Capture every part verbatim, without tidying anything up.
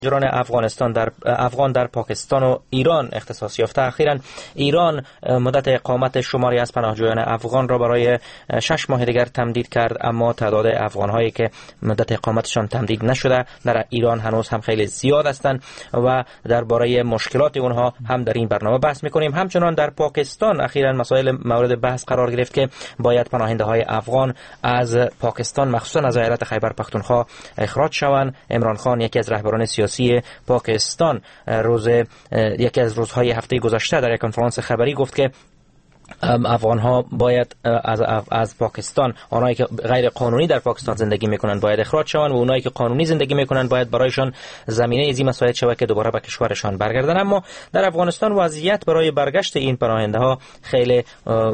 مهاجران افغانستان در افغان در پاکستان و ایران اختصاص یافته. اخیراً ایران مدت اقامت شماری از پناهجویان افغان را برای شش ماه دیگر تمدید کرد، اما تعداد افغان‌هایی که مدت اقامتشان تمدید نشده در ایران هنوز هم خیلی زیاد هستند و درباره مشکلات اونها هم در این برنامه بحث می‌کنیم. همچنان در پاکستان اخیراً مسائل مورد بحث قرار گرفت که باید پناهنده‌های افغان از پاکستان مخصوصاً از ایالت خیبر پختونخوا اخراج شوند. عمران خان یکی از رهبران سیاسی پاکستان روز یکی از روزهای هفته گذشته در یک کنفرانس خبری گفت که افغان ها باید از از پاکستان، آنهایی که غیر قانونی در پاکستان زندگی میکنند باید اخراج شوند و اونایی که قانونی زندگی میکنند باید برایشان زمینه ازی مساعد شود که دوباره به کشورشان برگردن. اما در افغانستان وضعیت برای برگشت این پناهنده ها خیلی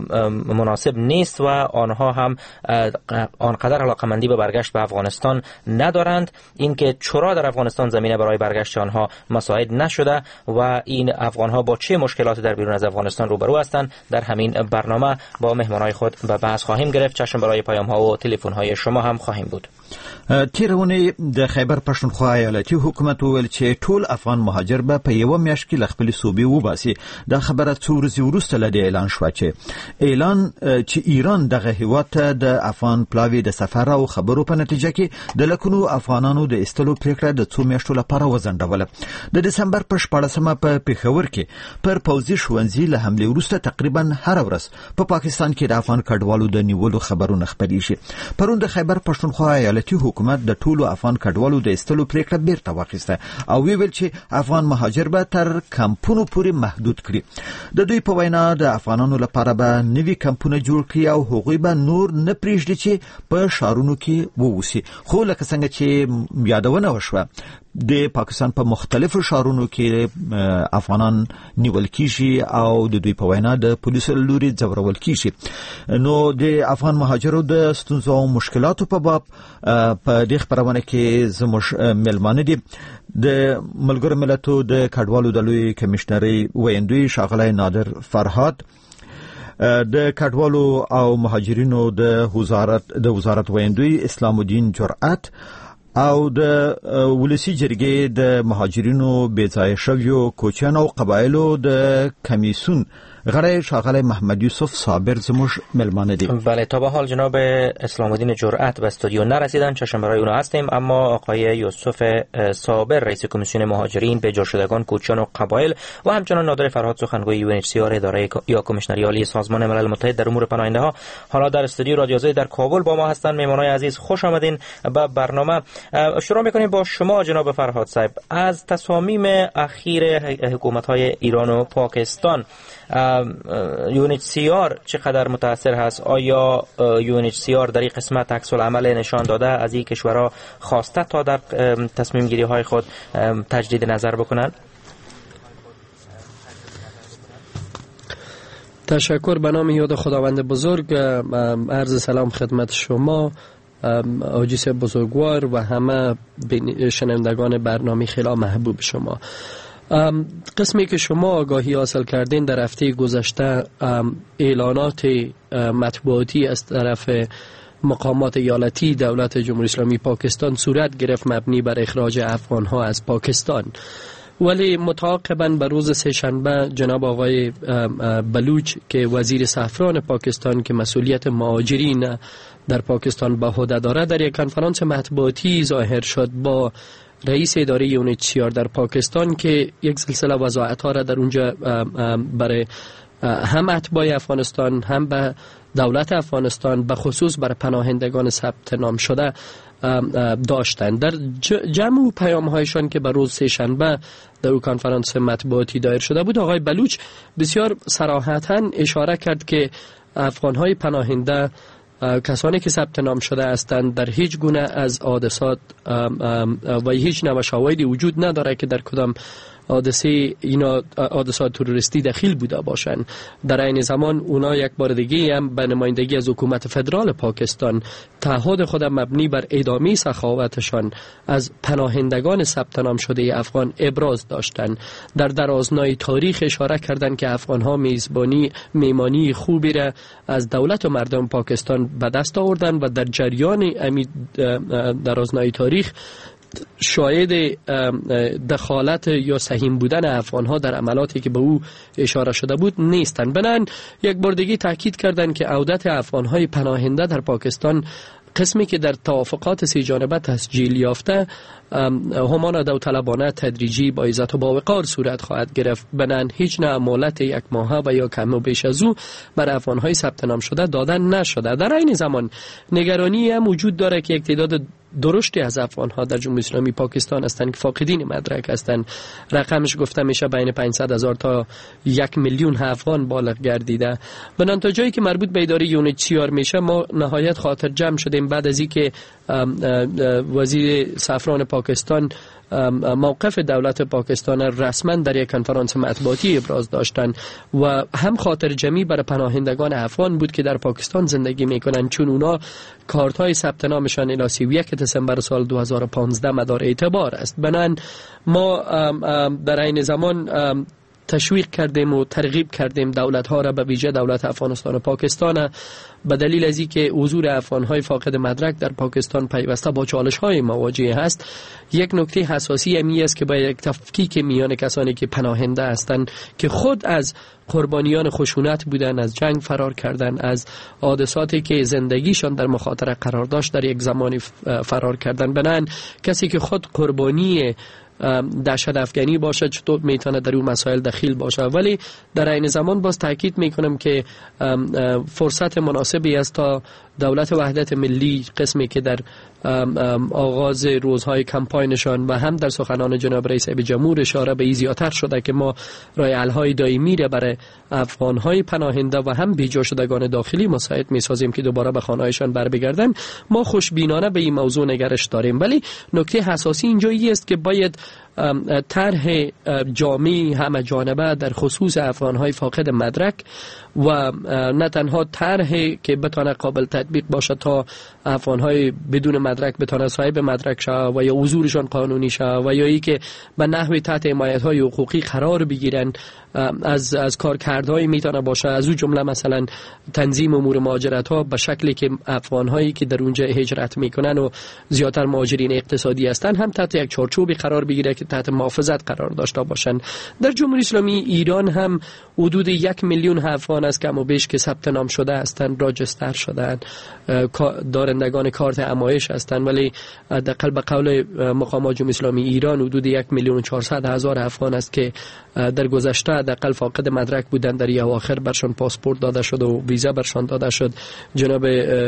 مناسب نیست و آنها هم آنقدر علاقمندی به برگشت به افغانستان ندارند. اینکه چرا در افغانستان زمینه برای برگشت آنها مساعد نشده و این افغان ها با چه مشکلاتی در بیرون از افغانستان روبرو هستند، در همین برنامه با مهمانای خود به بحث خواهیم گرفت. چشم برای پیام ها و تلفن های شما هم خواهیم بود. تیرونه د خیبر پښتونخوا ایالتي حکومت ویل چې ټول افغان مهاجر به په یو میاشت کې خپل صوبې وباسي. دا خبره څو ورځې وروسته له اعلان شو چې اعلان چې ایران دغه هیواد ته د افغان پلاوی د سفر او خبرو په نتیجه کې د لکونو افغانانو د استلو پریکړه د څو میاشتو لپاره وځنډوله. د دسمبر په شپاړسمه په پیښور کې پر پوځي ښوونځي له حمله وروسته تقریبا هر ورځ په پاکستان کې د افغان کډوالو د نیولو خبرونه خپرې شي. پرون د خیبر پښتونخوا ایالتي حکومت د ټولو افغان کډوالو د استلو پریکړه بیرته واخیسته او ویل چې افغان مهاجر به تر کمپونو پورې محدود کړي. د دوی په وینا د افغانانو لپاره به نوي کمپونه جوړ کړي او هغوی به نور نه پریږدي چې په شهرونو کې ووسی. خو لکه څنګه چې یادونه وشوه د پاکستان په مختلفو شهرونو کې افغانان نیول کیږي او د دوی په وینا د پولیسو لوري ځورول کیږي. نو د افغان مهاجرو د ستونزو او مشکلاتو په باب په دې خبرونه کې زموږ ملمانه دي د ملګرو ملتونو د کډوالو د لوی کمشنري ویندوی ښاغلی نادر فرهاد، د کډوالو او مهاجرینو د وزارت د وزارت ویندوی اسلام الدین جرأت او د ولسی جرګې د مهاجرینو بیځای شویو کوچیانو او قبایلو د کمیسون غړی ښاغلی محمد یوسف صابر زموږ ملمانه دي. بله، تا به حال جناب اسلام الدین جرأت به استودیو نرسیدن، چشم برای اونا هستیم، اما آقای یوسف صابر رئیس کمیسیون مهاجرین، بی‌جاشدگان، کوچیان و قبایل و همچنان نادر فرهاد سخنگوی یو ان اچ سی آر اداره یا کمیشنری عالی سازمان ملل متحد در امور پناهنده ها حالا در استودیو رادیو آزادی در کابل با ما هستند. مهمانای عزیز خوش آمدین به برنامه. شروع می‌کنیم با شما جناب فرهاد صاحب. از تصامیم اخیر حکومت‌های ایران و پاکستان یو ان اچ سی آر چقدر متاثر هست؟ آیا یو ان اچ سی آر در این قسمت عکس العمل نشان داده از این کشورها خواسته تا در تصمیم گیری های خود تجدید نظر بکنند؟ تشکر. به نام یاد خداوند بزرگ، عرض سلام خدمت شما آجیس بزرگوار و همه شنوندگان برنامه خیلی محبوب شما. قسمی که شما آگاهی حاصل کردین در هفته گذشته اعلانات مطبوعاتی از طرف مقامات ایالتی دولت جمهوری اسلامی پاکستان صورت گرفت مبنی بر اخراج افغان‌ها از پاکستان، ولی متعاقباً به روز سه‌شنبه جناب آقای بلوچ که وزیر سفران پاکستان که مسئولیت مهاجرین در پاکستان به عهده دارد در یک کنفرانس مطبوعاتی ظاهر شد با رئیس اداره یو ان اچ سی آر در پاکستان که یک سلسله وضاحت‌ها را در اونجا برای هم اتباع افغانستان هم به دولت افغانستان به خصوص برای پناهندگان ثبت نام شده داشتند. در جمع و پیام‌هایشان که به روز سه‌شنبه در اون کنفرانس مطبوعاتی دایر شده بود، آقای بلوچ بسیار صراحتاً اشاره کرد که افغان‌های پناهنده کسانی که ثبت نام شده هستند در هیچ گونه از حادثات و هیچ نوع شواهدی وجود نداره که در کدام حادثه اینا حادثات تروریستی دخیل بوده باشند. در این زمان اونا یک بار دیگه هم به نمایندگی از حکومت فدرال پاکستان تعهد خود مبنی بر ادامه سخاوتشان از پناهندگان ثبت نام شده افغان ابراز داشتند. در درازنای تاریخ اشاره کردند که افغان‌ها میزبانی میمانی خوبی را از دولت و مردم پاکستان به دست آوردند و در جریان امی درازنای تاریخ شاهد دخالت یا سهیم بودن افغانها در عملاتی که به او اشاره شده بود نیستند. بنابراین یک بار دیگه تاکید کردند که عودت افغانهای پناهنده در پاکستان قسمی که در توافقات سی جانبه تسجیل یافته همان داوطلبانه تدریجی با عزت و با وقار صورت خواهد گرفت. بنان هیچ نه مهلت یک ماهه و یا کم و بیش از او بر افغانهای ثبت نام شده دادن نشده. در این زمان نگرانی هم وجود داره که یک تعداد درشتی از افغانها در جمهوری اسلامی پاکستان هستند که فاقدین مدرک هستند. رقمش گفته میشه بین پانصد هزار تا یک میلیون افغان بالغ گردیده. بنان تا جایی که مربوط به اداره یونیت چیار میشه ما نهایت خاطر جمع شدیم بعد از اینکه وزیر سفران پاکستان موقف دولت پاکستان رسما در یک کنفرانس مطبوعاتی ابراز داشتند و هم خاطر جمعی برای پناهندگان افغان بود که در پاکستان زندگی میکنند، چون اونا کارت های ثبت نامشان الی سی و یک دسامبر سال دو هزار و پانزده مدار اعتبار است. بنان ما در این زمان تشویق کردیم و ترغیب کردیم دولت ها را، به ویژه دولت افغانستان و پاکستان، به دلیل از اینکه حضور افغان های فاقد مدرک در پاکستان پیوسته با چالش های مواجه است. یک نکته حساسی امی است که با یک تفکیک میان کسانی که پناهنده هستند که خود از قربانیان خشونت بودن، از جنگ فرار کردن، از حادثاتی که زندگیشان در مخاطره قرار داشت در یک زمانی فرار کردن. بنان کسی که خود قربانی دهشت افغانی باشه چطور میتونه در اون مسائل دخیل باشه. ولی در این زمان باز تاکید میکنم که فرصت مناسبی است تا دولت وحدت ملی قسمی که در آغاز روزهای کمپاینشان و هم در سخنان جناب رئیس جمهور اشاره به زیادتر شده که ما راه حل‌های دائمی را برای افغان‌های پناهنده و هم بیجا شدگان داخلی مساعد می‌سازیم که دوباره به خانه‌هایشان بر بگردن. ما خوشبینانه به این موضوع نگرش داریم، ولی نکته حساسی اینجا است که باید طرح جامعی همه جانبه در خصوص افغان‌های فاقد مدرک و نه تنها طرحی که بتونه قابل تطبیق باشه تا افغان‌های بدون مدرک بتونه صاحب مدرک شه و یا حضورشان قانونی شه و یا ای که به نحوی تحت حمایت‌های حقوقی قرار بگیرن از از کارکردهای میتونه باشه، از او جمله مثلا تنظیم امور مهاجرت ها به شکلی که افغان‌هایی که در اونجا هجرت میکنن و زیادتر مهاجرین اقتصادی هستن هم تحت یک چارچوبی قرار بگیره که تحت محافظت قرار داشته باشن. در جمهوری اسلامی ایران هم حدود یک میلیون افغان است کم و بیش که ثبت نام شده هستند، راجستر شدند، دارندگان کارت امایش هستند، ولی حداقل به قول مقامات جمهوری اسلامی ایران حدود یک میلیون و چهارصد هزار افغان است که در گذشته حداقل فاقد مدرک بودن، در اواخر برشان پاسپورت داده شد و ویزا برشان داده شد. جناب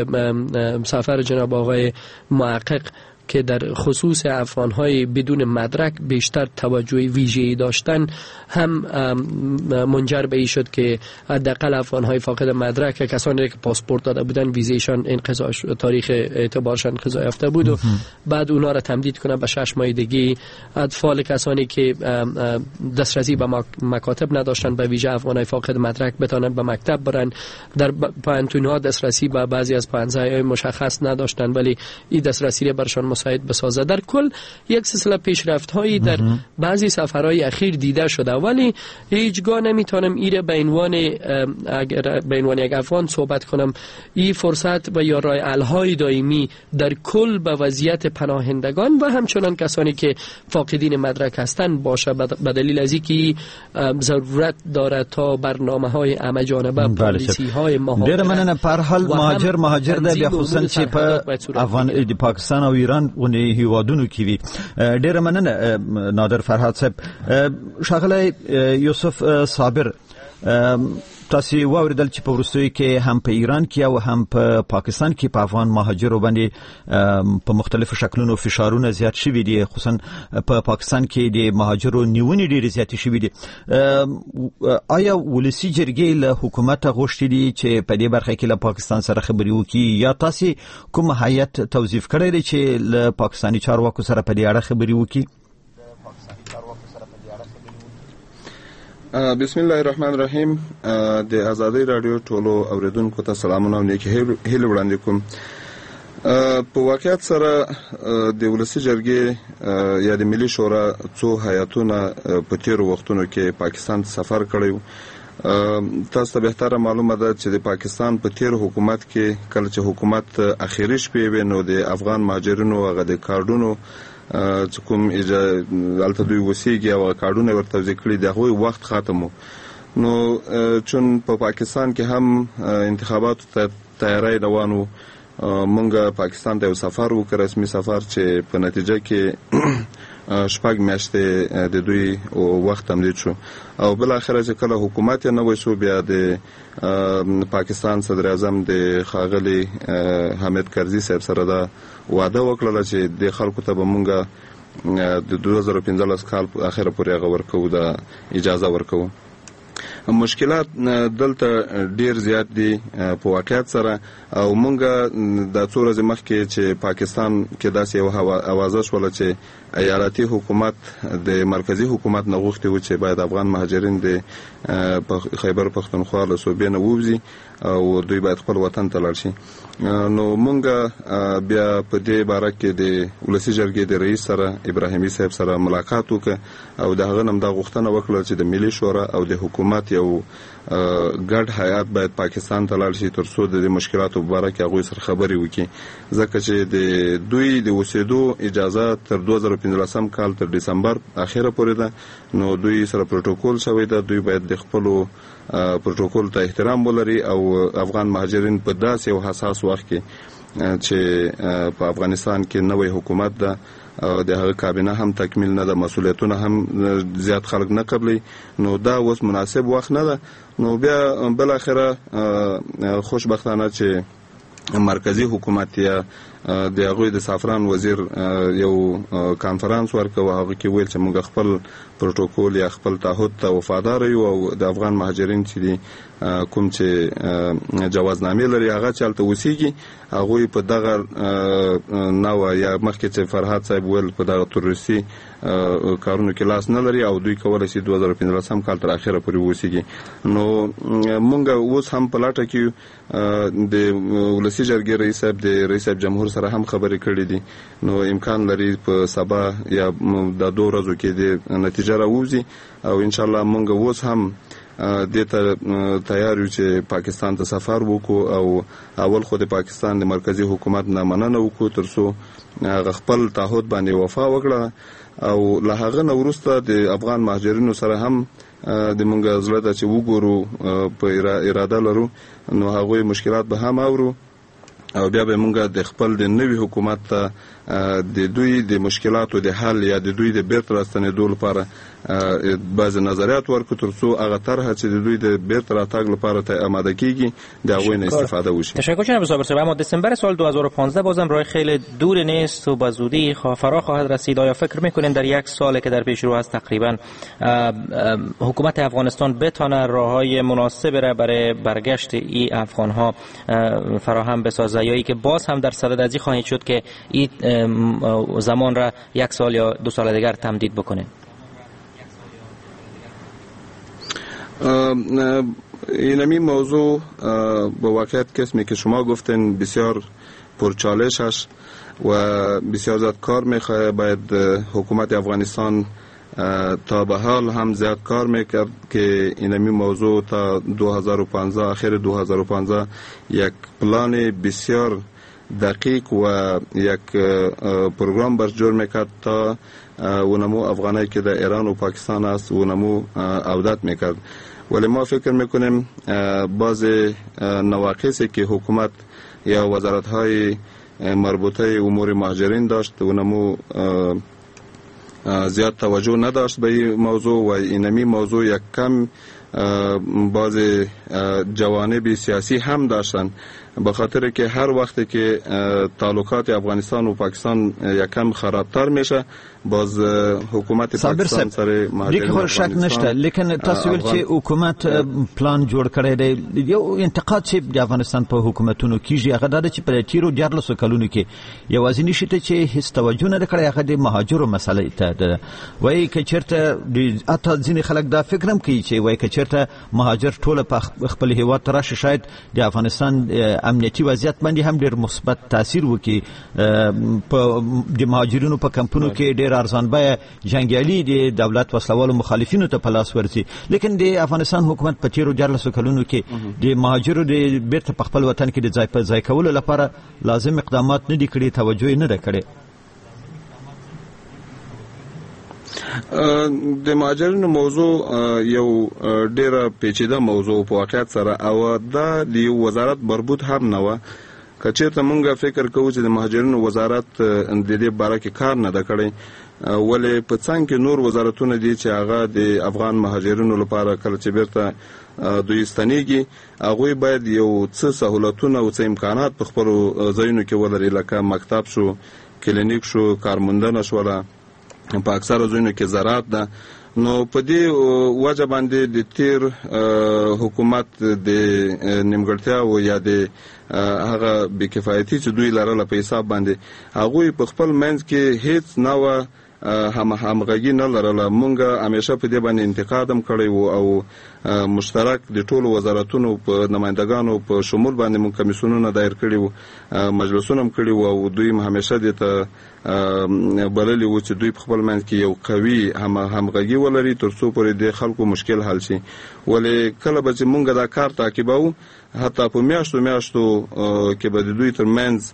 سفر جناب آقای محقق که در خصوص افغان‌های بدون مدرک بیشتر توجه ویژه‌ای داشتن هم منجر به این شد که حداقل افغان‌های فاقد مدرک کسانی که پاسپورت داده بودن ویزایشان انقضا تاریخ اعتبارشان انقضا یافته بود و بعد اونا را تمدید کنه به شش ماه دیگه. اطفال کسانی که دسترسی به مکاتب نداشتن به ویژه افغان‌های فاقد مدرک بتونن به مکتب برن. در پانتون‌ها دسترسی به بعضی از پانزهای مشخص نداشتن ولی این دسترسی را برشان مساعد بسازه. در کل یک سلسله پیشرفت هایی در بعضی سفرهای اخیر دیده شده، ولی هیچگاه نمیتونم ایره به عنوان اگر به عنوان یک افغان صحبت کنم این فرصت و یا راه حل های دائمی در کل به وضعیت پناهندگان و همچنان کسانی که فاقدین مدرک هستند باشه، به دلیل از اینکه ضرورت داره تا برنامه‌های همه جانبه، پالیسی‌های مهاجرت. ډیر مننه. په هر حال مهاجر مهاجر د بیا خصوصا چې په افغان د پاکستان او ایران ونې هیوادونو کې وي. ډیر مننه نادر فرهاد صاحب. ښاغلی یوسف صابر، تاسو واوریدل چې په وروستیو کې هم په ایران کې او هم په پاکستان کې په افغان مهاجرو باندې په مختلفو شکلونو فشارونه زیات شوي دي، خصوصا په پاکستان کې د مهاجرو نیونې ډېرې زیاتې شوي دي. آیا ولسي جرګې له حکومته غوښتي دي چې په دې برخه کې له پاکستان سره خبرې وکړي یا تاسو کوم هیئت توظیف کړی دی چې له پاکستاني چارواکو سره په دې اړه خبرې وکړي؟ بسم الله الرحمن الرحیم. د آزادی رادیو ټولو اوریدونکو ته سلامونه او نیکی هیله وړاندې کوم. په واقعیت سره د ولسي جرګې یا د ملي شورا څو هیئتونه په تیرو وختونو کې پاکستان سفر کړی. تاسو ته بهتره معلومه ده چې د پاکستان په تیر حکومت کې کله چې حکومت اخیری شپې و نو د افغان مهاجرینو هغه د کارډونو چې کوم الته دوی وسیږي او کارډونه ورته توزیع کړي د هغوی وخت ختم وو. نو چون په پا پاکستان کې هم انتخاباتو ته تیاری روان وو، مونږ پاکستان ته یو سفر وکړ، رسمي سفر چې په نتیجه کې شپږ میاشتې د دوی وخت تمدید شو او بل اخره چې کله حکومت نه وشو بیا د پاکستان صدر اعظم د خاغلی حامد کرزي صاحب سره دا وعده وکړه چې د خلکو ته به مونږ د دوه زره پنځلس کال اخره پورې هغه ورکو د اجازه ورکو. مشکلات دلته ډیر زیات دي په واقعیت سره او مونږ د څو ورځې مخکې چې پاکستان کې داسې یو اوازه شوله چې ایالتي حکومت د مرکزی حکومت نه غوښتي و چې باید افغان مهاجرین د خیبر پختونخوا له صوبې نه ووځي او دوی باید خپل وطن ته لاړ شي. نو مونږ بیا په دې باره کې د ولسي جرګې د رئیس سره ابراهیمي صاحب سره ملاقات وکړ او د هغه نم دا غوښتنه وکړه چې د ملي شورا او د حکومت یو ګډ هیئات باید پاکستان ته لاړ شي تر څو د مشکلاتو په اړه کې هغوی سره خبرې وکړي، ځکه چې د دوی د اوسېدو اجازه تر دوه زره پنځلسم کال تر دسمبر اخره پورې ده. نو دوی سره پروتوکول شوی ده، دوی باید د خپلو پروتوکول ته احترام ولري او افغان مهاجرین په داسې یو حساس وخت کې چې په افغانستان کې نوې حکومت ده او د هغه کابینه هم تکمیل نه ده، مسؤلیتونه هم زیات خلک نه قبلي، نو دا اوس مناسب وخت نه ده. نو بیا بل اخره خوشبختانه چې مرکزی حکومت یا د هغوی د سافران وزیر یو کانفرنس ورکړ، هغه کې ویل چې موږ خپل پروتوکول یا خپل تعهد ته وفادار یو او د افغان مهاجرین چې دي کوم چې جوازنامې لري هغه چې هلته اوسیږي هغوی په دغه نوع یا مخکې چې فرهاد صاحب ویل په دغه تروریستي کارونو کې لاس نه لري او دوی کولی شي دوه زره پنځلسم کال تر اخره پورې اوسیږي. نو موږ اوس هم په لټه کې د ولسي جرګې رئیس صاحب د رئیس صاحب جمهور سره هم خبرې کړې دي، نو امکان لري په سبا یا د دوه ورځو کې د نتیجه راوځي او ان شاء الله موږ اوس هم د ته تیار یو چې پاکستان ته سفر وکړو او اول خو د پاکستان د مرکزی حکومت نه مننه وکړو تر څو هغه خپل تعهد باندې وفا وکړه او له هغه نه وروسته د افغان مهاجرینو سره هم د مونږ زړه ته چې وګورو په اراده لرو، نو هغوی مشکلات به هم اورو او بیا به مونږ د خپل د نوي حکومت ته د دوی د مشکلاتو د حل یا د دوی د بیرته راستنېدو لپاره بعض نظریات ورکړو تر څو هغه طرحه چې د دوی د بیرته راتګ لپاره ته آماده کیږي د هغوی نه استفاده وشي. تشکر جناب صابر صاحب. اما دسامبر سال دو هزار و پانزده بازم راه خیلی دور نیست و به زودی فرا خواهد رسید. آیا فکر میکنین در یک سالی که در پیش رو است تقریبا حکومت افغانستان بتونه راههای مناسب را برای برگشت این افغان ها فراهم بسازه یا ای که باز هم در صدد ازی خواهید شد که این زمان را یک سال یا دو سال دیگر تمدید بکنه؟ اینمی موضوع با واقعیت قسمی که شما گفتین بسیار پرچالش است و بسیار زیاد کار میخواه. باید حکومت افغانستان تا به حال هم زیاد کار میکرد که اینمی موضوع تا دو هزار و پانزده آخر دو هزار و پانزده یک پلان بسیار دقیق و یک پروگرام برش جور میکرد تا ونمو افغانایی که در ایران و پاکستان است ونمو عودت میکرد. ولی ما فکر میکنیم بعض نواقصی که حکومت یا وزارت های مربوطه امور مهاجرین داشت ونمو زیاد توجه نداشت به این موضوع و اینمی موضوع یک کم بعض جوانب سیاسی هم داشتن، به خاطر که هر وقتی که تعلقات افغانستان و پاکستان یکم خرابتر میشه باز حکومت پاکستان سره مهاجرین افغانستان شک نشته. لیکن تاسو ول چې حکومت پلان جوړ کړی دی، یو انتقاد چې د افغانستان په حکومتونو کیږي هغه دا چې په تیرو دیارلسو کلونو کې یوازینی شی ته چې هیڅ توجه نه کړی هغه د مهاجرو مسله ته ده. وایي که چیرته اته ځینې خلک دا فکر هم کوي چې وایي که چیرته مهاجر ټول په خپل هیواد ته راشي شاید د افغانستان امنیتي وضعیت باندې هم ډېر مثبت تاثیر وکړي. په د مهاجرینو په کمپونو کې ډېر ارزان بیه جنګیالي د دولت وسلوالو مخالفینو ته په لاس ورځي، لیکن د افغانستان حکومت په تیرو دیارلسو کلونو کې د مهاجرو د بیرته په خپل وطن کې د ځای په ځای کولو لپاره لازم اقدامات نه دي کړي، توجه یې نه ده کړې. د مهاجرینو موضوع یو ډیره پیچیده موضوع په واقعیت سره او دا د وزارت مربوط هم نه و. کچېرته مونږه فکر کوو چې د مهاجرینو وزارت د دې باره کې کار نه ده کړی، ولې په څنګ کې نور وزارتونه دي چې هغه د افغان مهاجرینو لپاره کله چې بیرته دوی ستنېږي هغوی باید یو څه سهولتونه او څه امکانات په خپلو ځایونو کې ولري، لکه مکتب شو، کلینیک شو، کارموندنه شوله، په اکثره ځایونو کې زراعت ده. نو په دې وجه باندې د تیر حکومت د نیمګړتیاو یا د هغه بېکفایتي چې دوی لرله په حساب باندې هغوی په خپل منځ کې هیڅ نوع هم همغږي نه لرله. مونږ همیشه په دې باندې انتقاد هم کړی و او مشترک د ټولو وزارتونو په نمایندګانو په شمول باندې مونږ کمیسیونونه دایر کړي وو، مجلسونه هم کړي وو او دوی همیشه دې ته بللي وو چې دوی په خپل منځ کې یو قوي همغږي ولري تر څو پورې د خلکو مشکل حل شي. ولې کله به چې مونږ دا کار تعقیبوو حتی په میاشتو میاشتو کې به د دوی تر منځ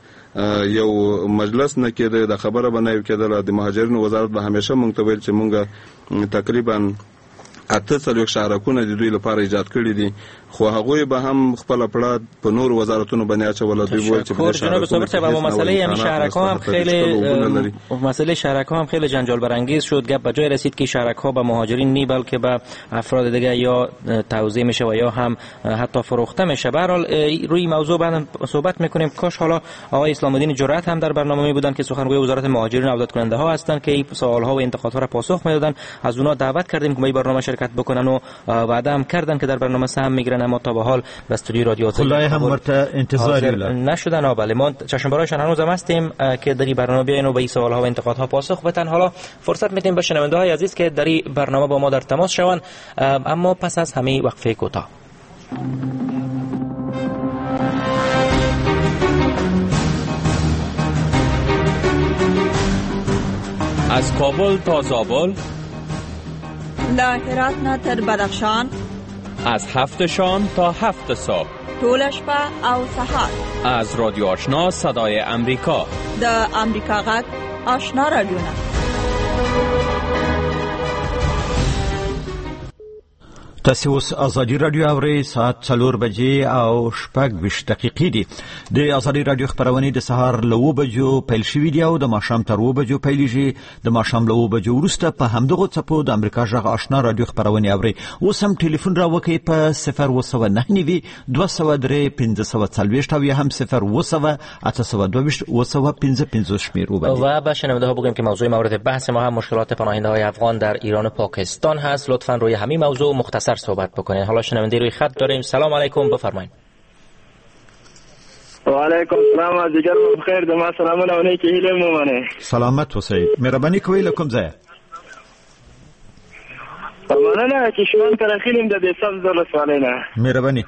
یو مجلس نه کېده، د خبره به نه کېدله. د مهاجرینو وزارت به همیشه مونږ ته ویل چې مونږ تقریبا اته څلوېښت شهرکونه د دوی لپاره ایجاد کړي دي، خو هغوی به هم خپل پړه په نور وزارتونو باندې اچوله. دوی وایي چې په جناب صابر صاحب اما مسئله همین شهرک‌ها هم خیلی مسئله شهرک‌ها هم خیلی جنجال برانگیز شد. گپ به جای رسید که شهرک‌ها به مهاجرین نی بلکه به افراد دیگه یا توزیع میشه و یا هم حتی فروخته میشه. به هر حال روی موضوع بعد صحبت میکنیم. کاش حالا آقای اسلام الدین جرأت هم در برنامه می بودن که سخنگوی وزارت مهاجرین و عودت کننده ها هستند که این سوال‌ها و انتقادها را پاسخ میدادن. از اونها دعوت کردیم که به برنامه شرکت بکنن و وعده هم کردن که در برنامه سهم میگیرن، اما تا به حال به استودیو رادیو خدای هم ورته انتظاری نشدن. بله ما چشم برایشان هنوز هم هستیم که در این برنامه بیاین و به این سوال‌ها و انتقادها پاسخ بدن. حالا فرصت میدیم به شنونده‌های عزیز که در این برنامه با ما در تماس شوند، اما پس از همین وقفه کوتاه. از کابل تا زابل، له هرات نه تر بدخشان، از هفت شام تا هفت صبح، ټول شپه او سهار، از رادیو آشنا صدای امریکا، د امریکا غږ آشنا رادیو. تاسو اوس ازادي رادیو اورئ. ساعت څلور بجې او شپږ ویشت دقیقې دي. د ازادي رادیو خبرونه د سهار له اوه بجو پیل شوې دي او د ماښام تر اوه بجو پیلېږي. د ماښام له اوه بجو وروسته په همدغه څپو د امریکا غږ آشنا رادیو خبرونه اورئ. اوس هم ټلیفون راوکئ په صفر اوه سوه نهه نوي دوه سوه درې پنځه سوه څلوېښت او یا هم صفر اوه سوه اته سوه دوه ویشت اوه سوه پنځه پنځوس شمېر وبرید. و به شنونده‌ها بگویم که موضوع مورد بحث ما هم مشکلات پناهنده‌های افغان در ایران و پاکستان هست. لطفاً روی همین موضوع مختصر صحبت بکنید. حالا شنونده روی خط داریم. سلام علیکم، بفرمایید. و علیکم السلام. از دیگر بخیر. دما سلامونه اونې کې هیله مومنه. سلامت اوسئ. مهرباني کوئ له کوم ځای؟ مننه چې شوان کړه خیلم د دې سبز ولسوالۍ نه. مهرباني.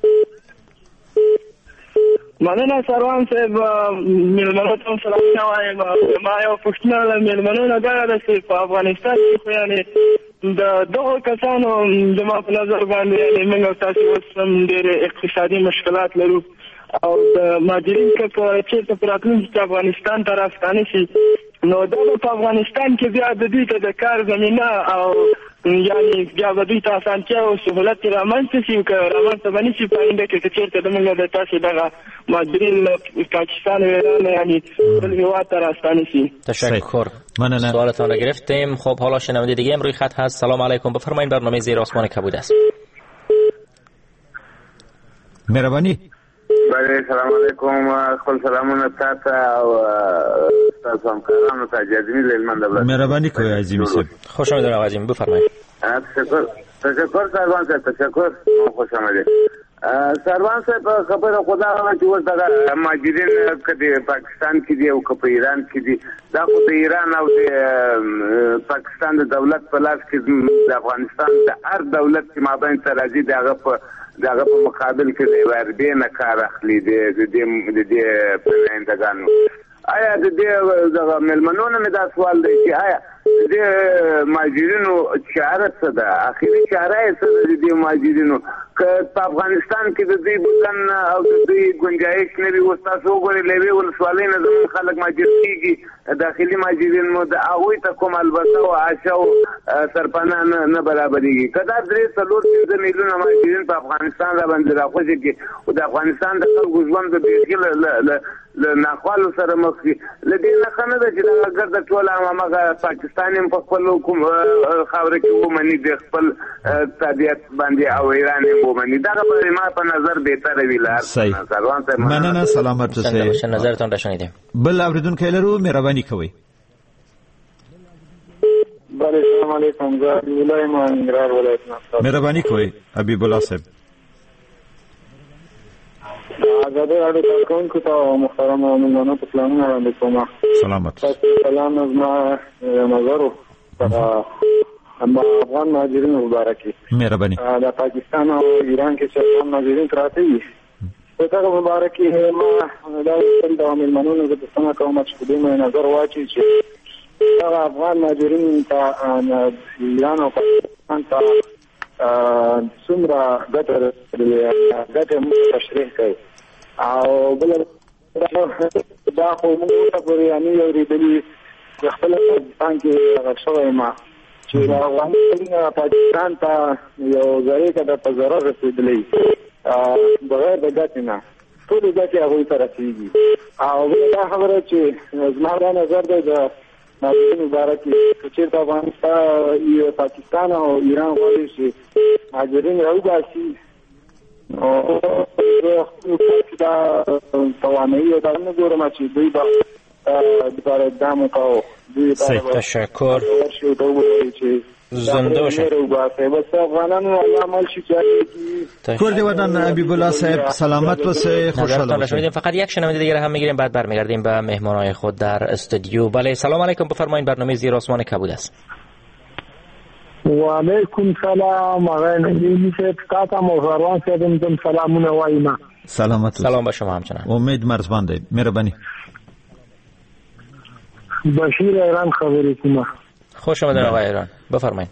مننه سروان صاحب، مېلمنو ته سلامونه وایم. ما یو پوښتنه له مېلمنو نه دا ده چې په افغانستان کې خو یعنې د دغو کسانو زما په نظر باندې یعنې موږ او تاسو اوس هم ډېرې اقتصادي مشکلات لرو او د مهاجرین که په چېرته په راتلونکي کې افغانستان ته راستانه شي نو دا به په افغانستان کې بیا د دوی ته د کار زمینه او یعنې بیا به دوی ته اسانتیا او سهولت رامنځته شي که رامنځته به نه شي په آینده کې که چېرته د موږ د تاسې دغه مهاجرین له پاکستان و ایران یعنې بل هېواد ته راستانه شي. تشکر. مننه. سوالتان را گرفتیم. خب حالا شنونده دیگه امروی خط هست. سلام علیکم، بفرمایید. برنامه زیر آسمان کبود است. مهربانی. بله سلام علیکم. خپل سلامونه تاسو او تاسو هم کارانو ته جزمی لیلمن دولت. مهربانی کوئ عظیم صاحب. خوش آمدید آقا عظیم، بفرمایید. تشکر. تشکر سروان صاحب، تشکر. خوش آمدید. سروان صاحب خبره خدا چې اوس دغه مهاجرین که پاکستان کې دي او که په ایران کې دي دا خو د ایران او د پاکستان د دولت په لاس کې د افغانستان د هر دولت چې مابین ته راځي د هغه په دغه په مقابل کې د وربې نه کار اخلي د دې د دې پرندګانو. آیا د دې دغه مېلمنو نه مې دا سوال دی چې آیا د مهاجرینو چاره څه ده؟ اخري چاره یې څه ده د دې مهاجرینو؟ که په افغانستان کې د دوی بودن او د دوی ګنجایش نه وي، اوس تاسو وګورئ له یوې ولسوالۍ نه زموږ خلک مهاجر کېږي داخلي مهاجرین مو د هغوی ته کوم البته او عاشه او سرپناه نه برابرېږي. که دا درې څلور پنځه میلیونه مهاجرین په افغانستان را باندې راخوشي کې او د افغانستان د خلکو ژوند د بیخي له ناخوالو سره مخ وي، له دې نه ښه نه ده چې دغه ګرده ټوله هماغه پاکستان هم په خپل خاوره کې ومني، د خپل تابعیت باندې او ایران هم ومني. دغه به ما په نظر بهتره وي. مننه، سلامت اوسئ. نظرتان را شنیدیم. بل اوریدونکی لرو، مهرباني کوئ. بله، السلام علیکم. زه حبیب الله یم، ننګرهار ولایت نه. مهرباني کوئ حبیب الله صاحب. آزادی راډیو کارکونکو ته او محترمو مېلمنو ته سلامونه وړاندې کوم. سلامت. سلام. زما نظر و اما افغان مهاجرینو مبارکي. مهرباني. د پاکستان او ایران کې چې افغان مهاجرین پراته دي، دغه مبارکي ما دا د مېلمنو زه پوښتنه کوم چې په دې نظر واچي چې دغه افغان مهاجرین ته ایران او پاکستان ته څومره ګټه ګټه تشریح کوي. او بل دا خو موږ ته پورې یعنې اورېدلي چې خپل پاکستان کې هغه شوی ما چې افغانستان پاکستان ته یو ذرې کده په ضرر رسېدلی بغیر د ګټې نه ټولې ګټې هغوی ته رسېږي. او بله دا خبره چې زما دا نظر دی د مهاجرین مبارکي که چېرته افغانستان پاکستان او ایران غواړي چې مهاجرین راوباسي نو خپلو کې دا توانایي او دا نه ګورم چې دوی به دپاره اقدام وکړو. تشکر. زنده باشید. کرد ودان حبیب الله صاحب، سلامت باشید، خوشحال باشید. فقط یک شنونده دیگه هم میگیریم، بعد برمیگردیم به مهمانای خود در استودیو. بله، سلام علیکم، بفرمایید. برنامه زیر آسمان کبود است. و علیکم سلام. آقای نجیبی صاحب، تاتا مفروان صاحب دم سلامونه وایم. سلامت. سلام به شما همچنان. امید مرزبان دی. مهربانی. بشیر ایران خبری کومه. خوش آمدید آقای ایران، بفرمایید.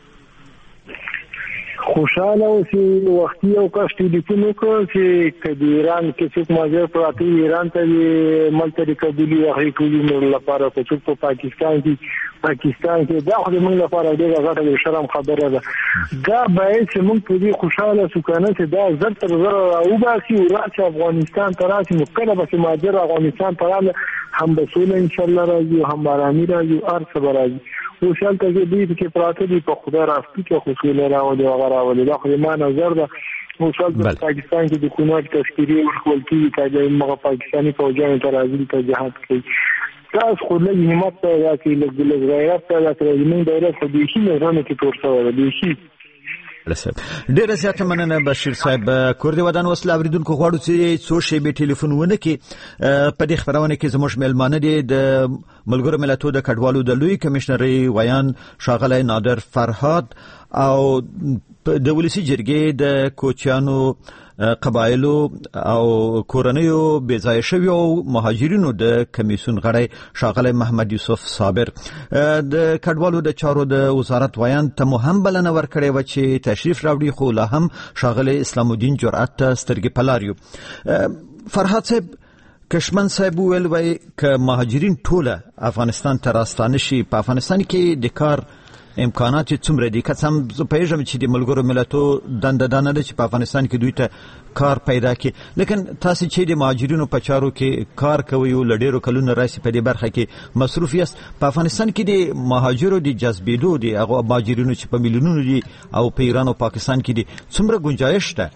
خوشاله اوسئ. وختي او کاش ټلیفون وکړو چې د ایران کې څوک ماجر پراته ایران ته ملته د قبولي هغې کوي نور لپاره که څوک په پاکستان کې پاکستان کې دا خو د موږ لپاره ډېره غټه د شرم خبره ده. دا باید چې موږ په دې خوشاله شو که نه چې دا زر تر زره راوباسي او راشي افغانستان ته راشي، نو کله به چې ماجر افغانستان ته راغله هم به سوله انشاءالله راځي او هم به ارامي راځي او هر څه به راځي. اوس هلته چې دوی چې پراته دي په خدای راستي کې خو سوله راولي او هغه راولي. دا خو زما نظر ده. اوس هلته پاکستان کې د حکومت تشکیلي ورکول کېږي که هغه پاکستاني فوجیانو ته راځي ته جهاد کوي. تاسو خو لږ همت پیدا کړئ، لږ لږ غیرت پیدا کړئ. زموږ دولت خو بیخي نظرونو کې تور شوی دی، بیخي. ډیره زیاته مننه بشیر صاحب. کور دې ودان وسله اوریدونکو غواړو چې څو شیبې ټلیفون ونه کړي. په دې خبرونه کې زموږ میلمانه دي د ملګرو ملتونو د کډوالو د لوی کمشنري ویان ښاغلی نادر فرهاد او د ولسي جرګې د کوچیانو قبایلو او کورنیو بېځایه شویو مهاجرینو د کمیسیون غړی ښاغلی محمد یوسف صابر. د کډوالو د چارو د وزارت ویان ته مو هم بلنه ورکړې وه چې تشریف راوړي، خو لا هم ښاغلی اسلام الدین جرأت ته سترګې په لار یو. فرهاد صاحب، کشمن صاحب وویل وایي که مهاجرین ټوله افغانستان ته راستانه شي، په افغانستان کې د کار امکانات څومره دي؟ که څه هم زه پوهېږم چې د ملګرو ملتو دنده دا نه ده چې په افغانستان کې دوی ته کار پیدا کړي، لیکن تاسې چې د مهاجرینو په چارو کې کار کوئ او له ډېرو کلونو راسي په دې برخه کې مصروف یاست، په افغانستان کې د مهاجرو د جذبېدو د هغو مهاجرینو چې په میلیونونو دي او په ایران او پاکستان کې دي څومره گنجایش ده؟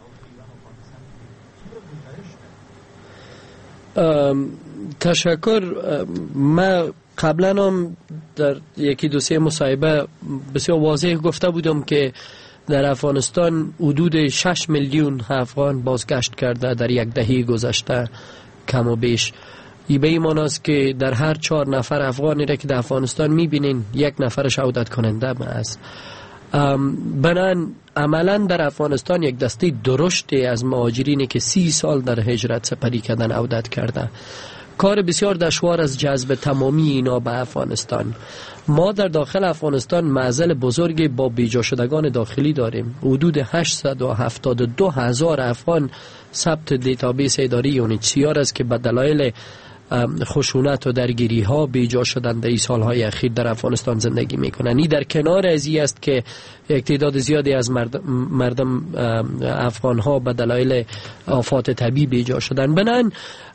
تشکر. ما قبلا هم در یکی دو سه مصاحبه بسیار واضح گفته بودم که در افغانستان حدود شش میلیون افغان بازگشت کرده در یک دهه گذشته کم و بیش. این به این معنی است که در هر چهار نفر افغانی را که در افغانستان میبینین یک نفرش عودت کننده است. بنان عملا در افغانستان یک دسته درشتی از مهاجرینی که سی سال در هجرت سپری کردن عودت کرده. کار بسیار دشوار از جذب تمامی اینا به افغانستان. ما در داخل افغانستان معضل بزرگی با بیجا شدگان داخلی داریم. حدود هشتصد و هفتاد و دو هزار افغان ثبت دیتابیس اداری یونیچیار است که به دلایل خشونت و درگیری ها بیجا شدن در این سالهای اخیر در افغانستان زندگی میکنن. این در کنار از این است که یک تعداد زیادی از مردم, مردم افغان ها به دلایل آفات طبیعی بیجا شدن. بنان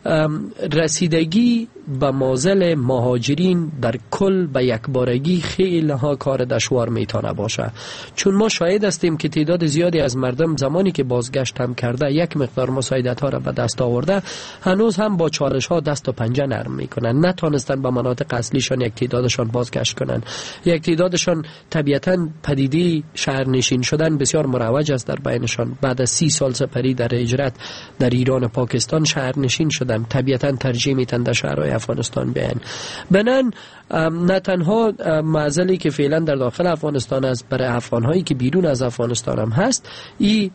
رسیدگی به مازل مهاجرین در کل به یک بارگی خیلی ها کار دشوار میتونه باشه، چون ما شاهد هستیم که تعداد زیادی از مردم زمانی که بازگشت هم کرده یک مقدار مساعدت ها را به دست آورده، هنوز هم با چالش ها دست و پنجه نرم میکنن، نتونستن به مناطق اصلیشان یک تعدادشان بازگشت کنن. یک تعدادشان طبیعتا پدیده شهرنشین شدن بسیار مروج است در بینشان. بعد از سی سال سپری در هجرت در ایران و پاکستان شهرنشین شدن، طبیعتا ترجیح میتن در شهرهای افغانستان بیان. بنان نه تنها معضلی که فعلا در داخل افغانستان است، برای افغانهایی که بیرون از افغانستان هم هست، این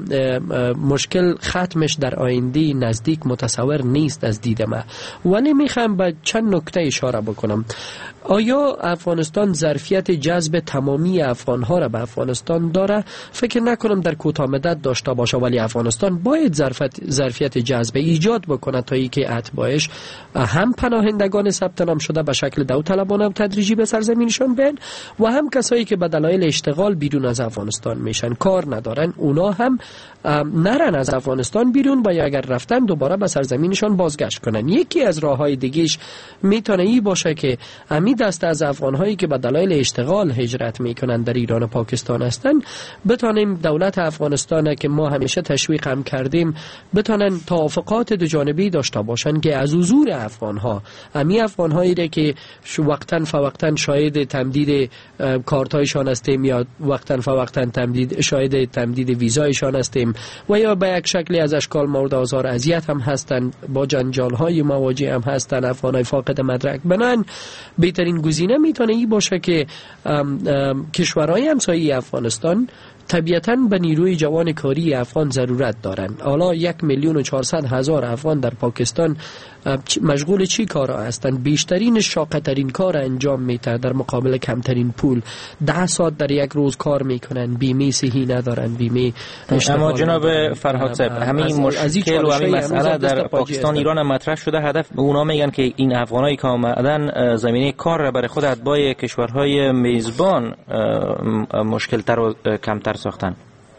مشکل ختمش در آینده نزدیک متصور نیست از دید من. ولی میخوام به چند نکته اشاره بکنم. آیا افغانستان ظرفیت جذب تمامی افغانها را به افغانستان داره؟ فکر نکنم در کوتاه مدت داشته باشه، ولی افغانستان باید ظرفیت ظرفیت جذب ایجاد بکنه تا اینکه اتباعش هم پناهندگان ثبت نام شده به شکل داوطلبانه و تدریجی به سرزمینشان بیان و هم کسایی که به دلایل اشتغال بیرون از افغانستان میشن، کار ندارن، اونا هم نرن از افغانستان بیرون و یا اگر رفتن دوباره به سرزمینشان بازگشت کنن. یکی از راههای دیگهش میتونه این باشه که امی دست از افغانهایی که به دلایل اشتغال هجرت میکنن در ایران و پاکستان هستن بتونیم دولت افغانستان که ما همیشه تشویق هم کردیم بتونن توافقات دو جانبی داشته باشن که از حضور افغانها، امی افغانهایی را که وقتاً فوقتاً شاهد تمدید کارتایشان هستیم یا وقتاً فوقتاً تمدید شاهد تمدید ویزایشان هستیم و یا به یک شکلی از اشکال مورد آزار اذیت هم هستند، با جنجال‌های مواجه هم هستند افغانای فاقد مدرک. بنان بهترین گزینه میتونه این باشه که کشورهای همسایه افغانستان طبیعتاً به نیروی جوان کاری افغان ضرورت دارند. حالا یک میلیون و چهارصد هزار افغان در پاکستان مشغول چی کارا هستند؟ بیشترین شاق‌ترین کار انجام میتن در مقابل کمترین پول. ده ساعت در یک روز کار میکنن، بیمه صحی ندارن، بیمه اشتغال. اما جناب فرهاد صاحب، همین مشکل و همین مسئله در پاکستان ایران مطرح شده. هدف اونا میگن که این افغانایی که آمدن زمینه کار را برای خود اتباع کشورهای میزبان مشکل تر و کمتر ساختن.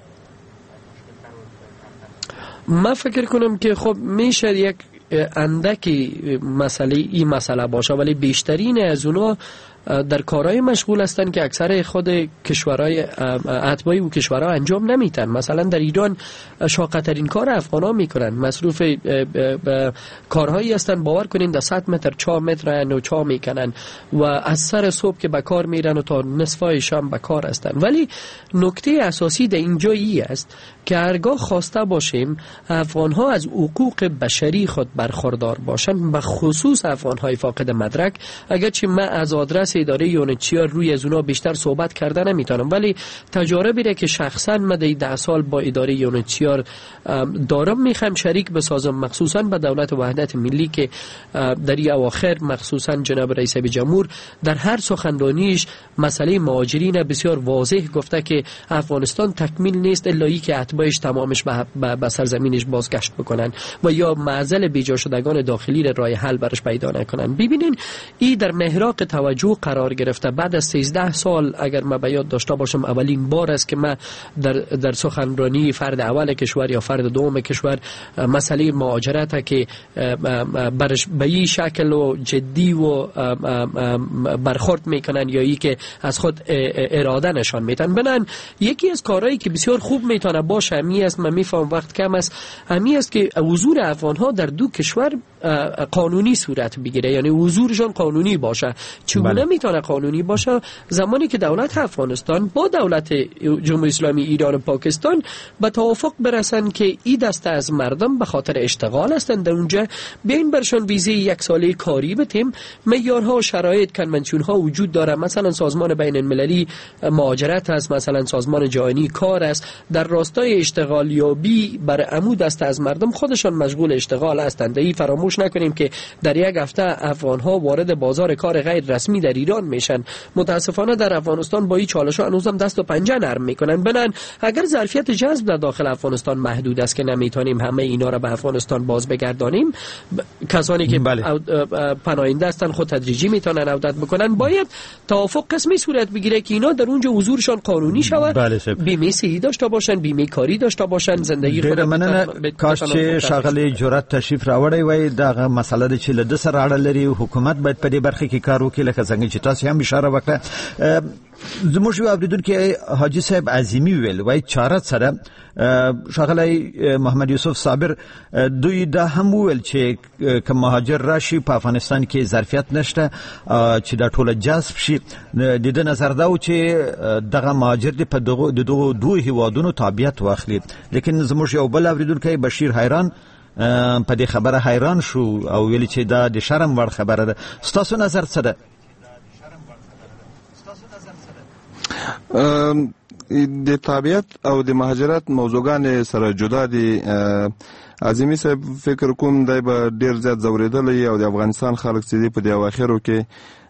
من فکر کنم که خب میشه یک اندکی مسئله این مسئله باشه، ولی بیشترین از اونا در کارهای مشغول هستند که اکثر خود کشورهای اتباعی و کشورها انجام نمیتن. مثلا در ایران شاق‌ترین کار افغانا میکنن، مصروف کارهایی هستند باور کنین در صد متر چهار متر و چا میکنن و از سر صبح که به کار میرن و تا نصفای شام به کار هستند. ولی نکته اساسی در اینجا ای است که هرگاه خواسته باشیم افغانها از حقوق بشری خود برخوردار باشند، به خصوص افغانهای فاقد مدرک. اگرچه من از آدرس اداره یونیچیار روی از اونا بیشتر صحبت کردن نمیتونم، ولی تجاربی را که شخصا من ده سال با اداره یونیچیار دارم میخوام شریک بسازم، مخصوصا به دولت وحدت ملی که در این اواخر مخصوصا جناب رئیس جمهور در هر سخنرانیش مسئله مهاجرین بسیار واضح گفته که افغانستان تکمیل نیست الا ای که اتباعش تمامش به سرزمینش بازگشت بکنن و یا معزل بیجا شدگان داخلی را راه حل برش پیدا نکنن. ببینین این در محراق توجه قرار گرفته. بعد از سیزده سال اگر من به یاد داشته باشم اولین بار است که من در در سخنرانی فرد اول کشور یا فرد دوم کشور مسئله مهاجرت که برش به این شکل و جدی و برخورد میکنن یا ای که از خود اراده نشان میدن. بنان یکی از کارهایی که بسیار خوب میتونه باشه امی است، من میفهم وقت کم است، امی است که حضور افغانها در دو کشور قانونی صورت بگیره، یعنی حضورشان قانونی باشه. چگونه میتونه قانونی باشه؟ زمانی که دولت افغانستان با دولت جمهوری اسلامی ایران و پاکستان به توافق برسن که این دسته از مردم به خاطر اشتغال هستند در اونجا، بیاین برشان ویزه یک ساله کاری بدیم. معیارها و شرایط کنونسیون ها وجود داره، مثلا سازمان بین المللی مهاجرت است، مثلا سازمان جهانی کار است. در راستای اشتغال یابی بر عمود دسته از مردم خودشان مشغول اشتغال هستند. این فراموش فراموش نکنیم که در یک هفته افغان ها وارد بازار کار غیر رسمی در ایران میشن. متاسفانه در افغانستان با این چالش ها هنوزم دست و پنجه نرم میکنن. بنان اگر ظرفیت جذب در داخل افغانستان محدود است که نمیتونیم همه اینا را به افغانستان باز بگردانیم، کسانی که بله. پناهنده هستن خود تدریجی میتونن عودت بکنن. باید توافق قسمی صورت بگیره که اینا در اونجا حضورشان قانونی شود، بله بیمه صحی داشته باشن، بیمه کاری داشته باشن، زندگی خود مننه. کاش چې شاغلی جرأت تشریف راوړی وای دا مسله د چې له د سره اړه لري، حکومت باید په دې برخه کې کار وکړي لکه څنګه چې تاسو هم اشاره وکړه. زموږ یو اوریدونکي حاجی صاحب عظیمی ویل وای چاره سره شاغلی محمد یوسف صابر دوی دا هم ویل چې که مهاجر راشي په افغانستان کې ظرفیت نشته چې دا ټوله جذب شي. د دې نظر دا و چې دغه مهاجر د په دغه دغه دوه هیوادونو تابعیت واخلي. لیکن زموږ یو بل اوریدونکی بشیر حیران په دې خبره حیران شو او ویل چې دا د شرم وړ خبره ده. ستاسو نظر څه ده؟ د تابعیت او د مهاجرت موضوعګان سره جدا دي. عظیمی صاحب فکر کوم دی به ډیر زیات زوریدلی او د افغانستان خلک چې دی په د اواخرو کې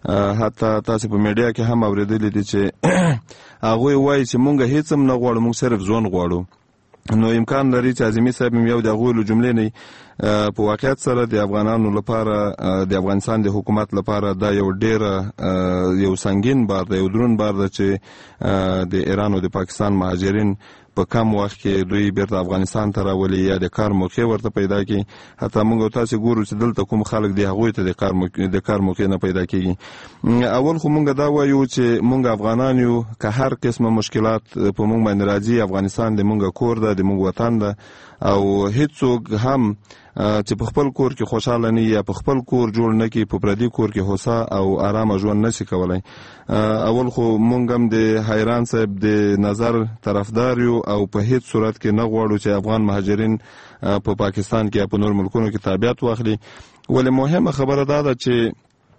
حتی تاسو په میډیا کې هم اوریدلی دي چې هغوی وایي چې مونږ هیڅ هم نه غواړو، مونږ صرف ځون غواړو. نو امکان لري چې عظیمی صاحب یو د هغوی له جملې نه په واقعیت سره د افغانانو لپاره د افغانستان د حکومت لپاره دا یو ډیره یو سنگین بار دی، یو درون بار دی چې د ایران او د پاکستان مهاجرین په کم وخت کې دوی بیرته افغانستان ته راولي یا د کار موقع ورته پیدا کړي. حتی موږ تاسو ګورو چې دلته کوم خلک دی هغوی ته د کار موقع د کار موقع نه پیدا کیږي. اول خو موږ دا وایو چې موږ افغانان یو که هر قسمه مشکلات په موږ باندې راځي، افغانستان د موږ کور ده، د موږ وطن ده او هیڅوک هم چې په خپل کور کې خوشاله نه یا په خپل کور جوړ نه کی په پردي کور کې هوسا او آرام ژوند نشي کولای. اول خو مونږ هم د حیران صاحب د نظر طرفدار یو او په هیڅ صورت کې نه غواړو چې افغان مهاجرین په پاکستان کې یا په نور ملکونو کې تابعیت واخلي. ولې مهمه خبره دا ده چې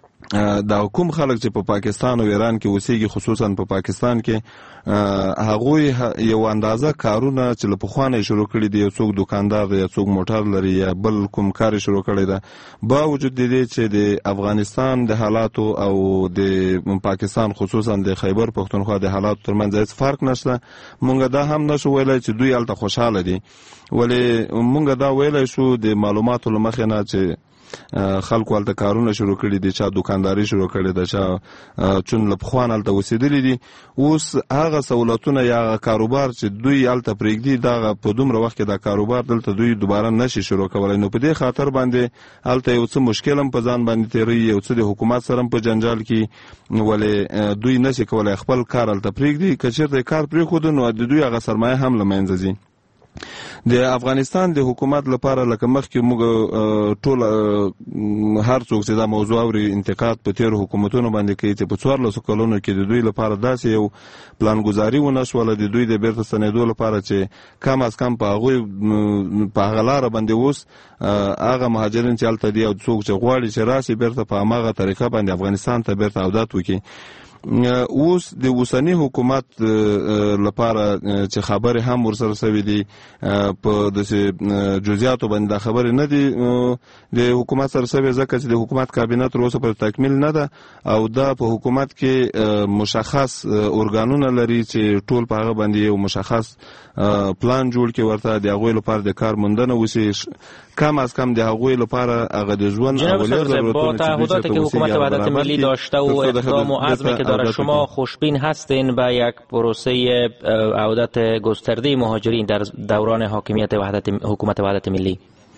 دا کوم خلک چې په پاکستان او ایران کې اوسېږي، خصوصا په پاکستان کې هغوی یو اندازه کارونه چې له پخوانه شروع کړي دي، یو څوک دکاندار دی یا څوک موټر لري یا بل کوم کار شروع کړی ده، با وجود دی چې د افغانستان د حالاتو او د پاکستان خصوصا د خیبر پختونخوا د حالاتو ترمنځ هیڅ فرق نشته. مونږ دا هم نشو ویلای چې دوی هلته خوشحاله دي، ولې مونږ دا ویلای شو د معلوماتو له مخې نه چې خلکو هلته کارونه شروع کړي دي، چا دکانداري شروع کړي ده، چا چون له پخوان هلته اوسېدلي دي. اوس هغه سهولتونه یا هغه کاروبار چې دوی هلته پرېږدي دغه په دومره وخت کې دا کاروبار دلته دوی دوباره نشي شروع کولی. نو په دې خاطر باندې هلته یو څه مشکل هم په ځان باندې تېروي، یو څه د حکومت سره هم په جنجال کې، ولې دوی نشي کولی خپل کار هلته پرېږدي. که چېرته یې کار پرېښوده نو د دوی هغه سرمایه هم له منځه ځي. د افغانستان د حکومت لپاره لکه مخکې موږ ټول هر څوک چې دا موضوع اوري انتقاد په تېرو حکومتونو باندې کوي چې په څوارلسو کلونو کې د دوی لپاره داسې یو پلانګزاري ونه شوله د دوی د بیرته ستنېدو لپاره چې کم از کم په هغوی په هغه لاره باندې اوس هغه مهاجرین چې هلته دي او څوک چې غواړي چې راسي بیرته په هماغه طریقه باندې افغانستان ته بیرته عودت وکړي. اوس د اوسنی حکومت لپاره چې خبرې هم ورسره سوي دي په داسې جزئیاتو باندې دا خبرې نه دي د حکومت سره سوي، ځکه چې د حکومت کابینه تر اوسه پورې تکمیل نه ده او دا په حکومت کې مشخص ارګانونه لري چې ټول په هغه باندې یو مشخص پلان جوړ کړي، ورته د هغوی لپاره د کار موندنه وشي، کم از کم د هغوی لپاره هغه د ژوند اولویت ضرورتونه با تعهداتی که حکومت وحدت ملی داشته و اقدام و عزمی که داره، شما خوشبین هستین به یک پروسه عودت گسترده مهاجرین در دوران حاکمیت وحدت حکومت وحدت ملی؟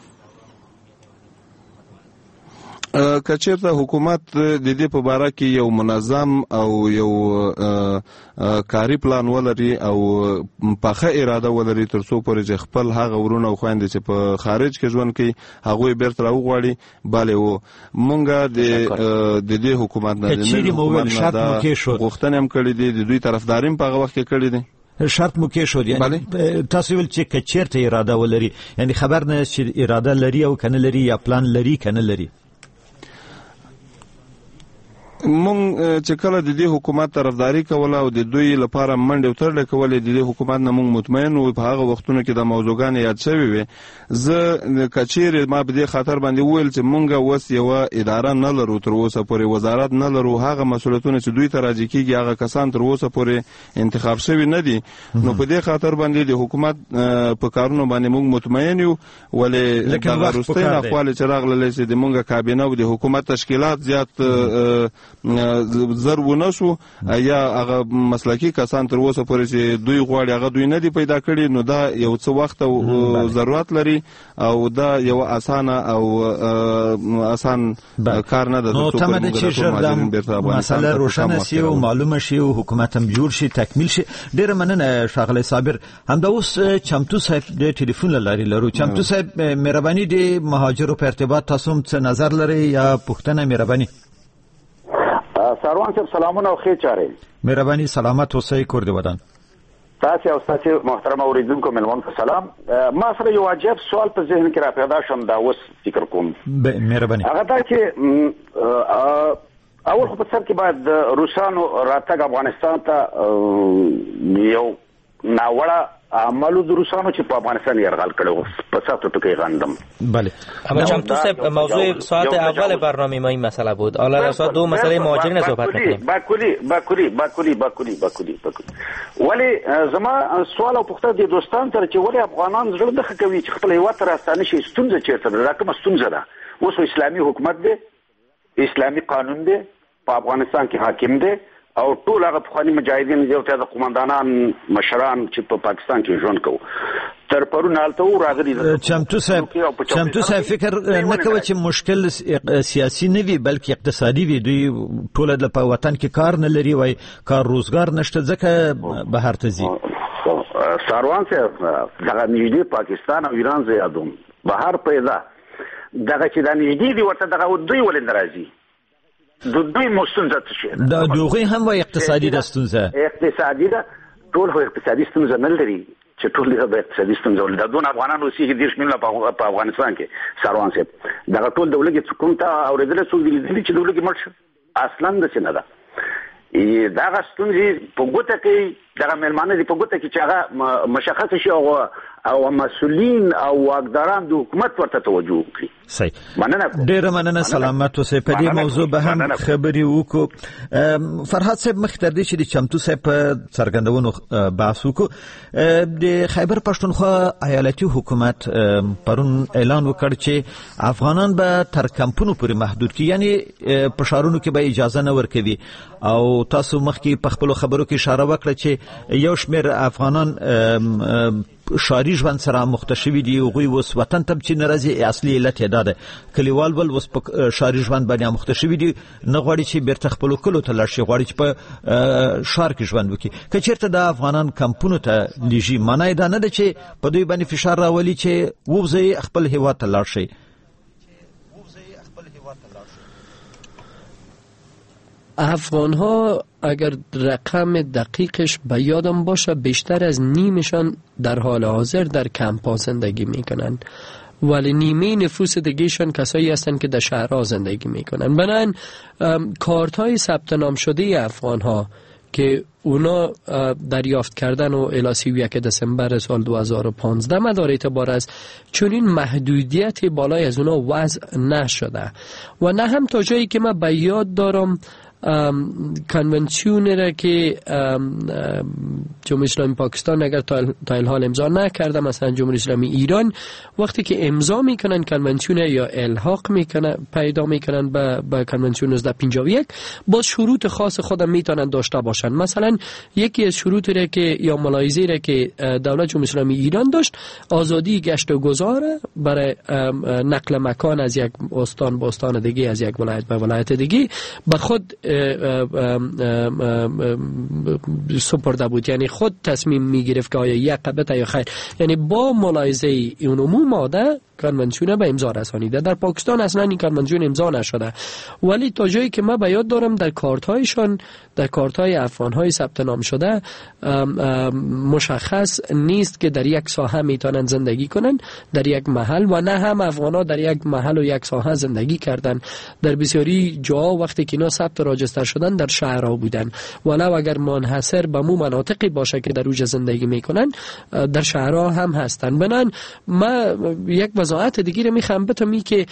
که چېرته حکومت د دې په باره کې یو منظم او یو کاري پلان ولري او پخه اراده ولري تر څو پورې چې خپل هغه ورونه او خویندې چې په خارج کې ژوند کوي هغوی بیرته راوغواړي، بلې و مونږ د دې حکومت نه د غوښتنې هم کړې دي، د دوی طرفداري هم په هغه وخت کې کړې دي. شرط مو کې شو، یعنی تاسو ول چې کچېرته اراده ولري، یعنی خبر نه چې اراده لري او کنه لري یا پلان لري کنه لري. مونږ چې کله د دې حکومت طرفداري کوله او د دوی لپاره منډه وترډه کولې د دې حکومت نه مونږ مطمئن وو. په هغه وختونو کې د موضوعګان یاد شوي وي. زه کچیر ما په دې خاطر باندې وویل چې مونږ اوس یوه اداره نه لرو، تر اوسه پورې وزارت نه لرو. هغه مسؤلیتونه چې دوی ته راجع کېږي هغه کسان تر اوسه پورې انتخاب شوي نه دي. نو په دې خاطر باندې د حکومت په کارونو باندې مونږ مطمئن یو. ولې دغه وروستۍ ناخوالې چې راغللی چې د مونږ کابینه او د حکومت تشکیلات زیات زر ونه شو یا هغه مسلکي کسان تر اوسه پورې چې دوی غواړي هغه دوی نه دي پیدا کړي. نو دا یو څه وخت او ضرورت لري او دا یو اسانه او اسان کار نه ده. نو تمه چې ژر د مسله روښانه شي او معلومه شي او حکومت هم جوړ شي، تکمیل شي. ډېره مننه ښاغلی صابر. همدا اوس چمتو صاحب د ټلیفون له لارې لرو. چمتو صاحب مهرباني د مهاجرو په ارتباط تاسو هم څه نظر لرئ یا پوښتنه؟ مهرباني. سروان صاحب سلامونه او ښې چارې. مهرباني سلامت اوسئ. کور دې ودان. تاسو او تاسو محترم اوریدونکو ملمون سلام. ما سره یو عجیب سوال په ذهن کې را پیدا شوم، دا اوس فکر کوم. مهرباني. هغه دا چې اول خو په سر کې باید روسانو راتګ افغانستان ته یو ناوړه عملو د روسانو چې په افغانستان یرغل کړو په سخت ټکی غندم. بله. اما چمتو صاحب موضوع ساعت اول برنامه ما این مسئله بود. حالا در ساعت دو مسئله مهاجرین صحبت می‌کنیم. با کلی با کلی با کلی با کلی با کلی با کلی. ولی زما سوال او پوښتنه د دوستان تر چې ولی افغانان زړه د کوي چې خپل هیواد ته راستانه شي، ستونزه چیرته ده؟ کومه ستونزه ده؟ اوس اسلامي حکومت دی، اسلامي قانون دی په افغانستان کې حاکم دی او ټول هغه پخواني مجاهدین یو ته د قومندانان مشران چې په پا پاکستان کې ژوند کوي تر پرون حالت او راغلي. چمتو صاحب چمتو صاحب فکر نه کوي چې مشکل سیاسي نه وي بلکې اقتصادي وي. دوی ټول د په وطن کې کار نه لري، وای کار روزګار نشته ځکه بهر ته ځي. ساروان صاحب دغه نږدې پاکستان او ایران زیادوم بهر پیدا دغه چې د نږدې دی ورته دغه دوی ولې ناراضي د دوی مستونزه څه ده؟ دا دوی هم وای اقتصادي د ستونزه اقتصادي ده. ټول هو اقتصادي ستونزه نه لري چې ټول له اقتصادي ستونزه ولې د دون افغانان اوسېږي دیرش میلیونه په افغانستان کې. ساروان صاحب دغه ټول د ولګي کوم ته اورېدل څو دي چې د ولګي مرشه اصلا د څه نه ده. دغه ستونزې په ګوته کې دغه مېلمانه دي په ګوته کې چې هغه مشخص شي او او مسؤلین او واکداران د حکومت ورته توجه وکړي. صحیح. مننه. ډېره مننه. سلامت اوسئ. په دې موضوع به هم خبرې وکړو. فرهاد صاحب مخکې تر دې چې د چمتو صاحب په څرګندونو بحث وکړو، د خیبر پښتونخوا ایالتي حکومت پرون اعلان وکړ چې افغانان به تر کمپونو پورې محدود کړي، یعنی په ښارونو کې به اجازه نه ورکوي. او تاسو مخکې په خپلو خبرو کې اشاره وکړه چې یو شمېر افغانان ښاري ژوند سره مخته شوي دي، هغوی اوس وطن ته چې نه راځي. اصلي علت یې دا ده کلیوال ول اوس په ښاري ژوند باندې مخته شوي دي، نه غواړي چې بیرته خپلو کلو ته لاړ شي، غواړي چې په ښار کې ژوند وکړي. که چېرته د افغانان کمپونو ته لیږي معنی یې دا نه ده چې په دوی باندې فشار راولي چې ووځئ خپل هیواد ته لاړ شئ. افغان ها اگر رقم دقیقش به یادم باشه بیشتر از نیمشان در حال حاضر در کمپ ها زندگی میکنن، ولی نیمه نفوس دیگهشان کسایی هستند که در شهرها زندگی میکنن. بنابراین کارت های ثبت نام شده افغان ها که اونا دریافت کردن و الی سی و یک دسامبر سال دو هزار و پانزده مدار اعتبار است، چون این محدودیت بالای از اونا وضع نشده و نه هم تا جایی که من به یاد دارم کنونسیون را که جمهوری اسلامی پاکستان اگر تا الحال امضا نکرده، مثلا جمهوری اسلامی ایران وقتی که امضا میکنن کنونسیون یا الحاق میکنن پیدا میکنن به به کنونسیون نوزده پنجاه و یک، با شروط خاص خودم میتونن داشته باشن. مثلا یکی از شروط را که یا ملاحظه را که دولت جمهوری اسلامی ایران داشت، آزادی گشت و گذار برای نقل مکان از یک استان به استان دیگه، از یک ولایت به ولایت دیگه به خود سپرده بود، یعنی خود تصمیم میگرفت که آیا یک قبطه یا خیر. یعنی با ملاحظه اون عموم ماده کنونسیون به امضا رسانیده. در پاکستان اصلا این کنونسیون امضا نشده، ولی تا جایی که من به یاد دارم در کارت هایشان، در کارت های افغان های ثبت نام شده ام ام مشخص نیست که در یک ساحه میتونن زندگی کنن در یک محل، و نه هم افغان ها در یک محل و یک ساحه زندگی کردن. در بسیاری جاها وقتی که اینا ثبت راجستر شدن در شهرها بودن، ولو اگر منحصر به مو مناطقی باشه که در اوج زندگی میکنن در شهرها هم هستن. بنان ما یک وضاحت دیگه میخوام بتم ای که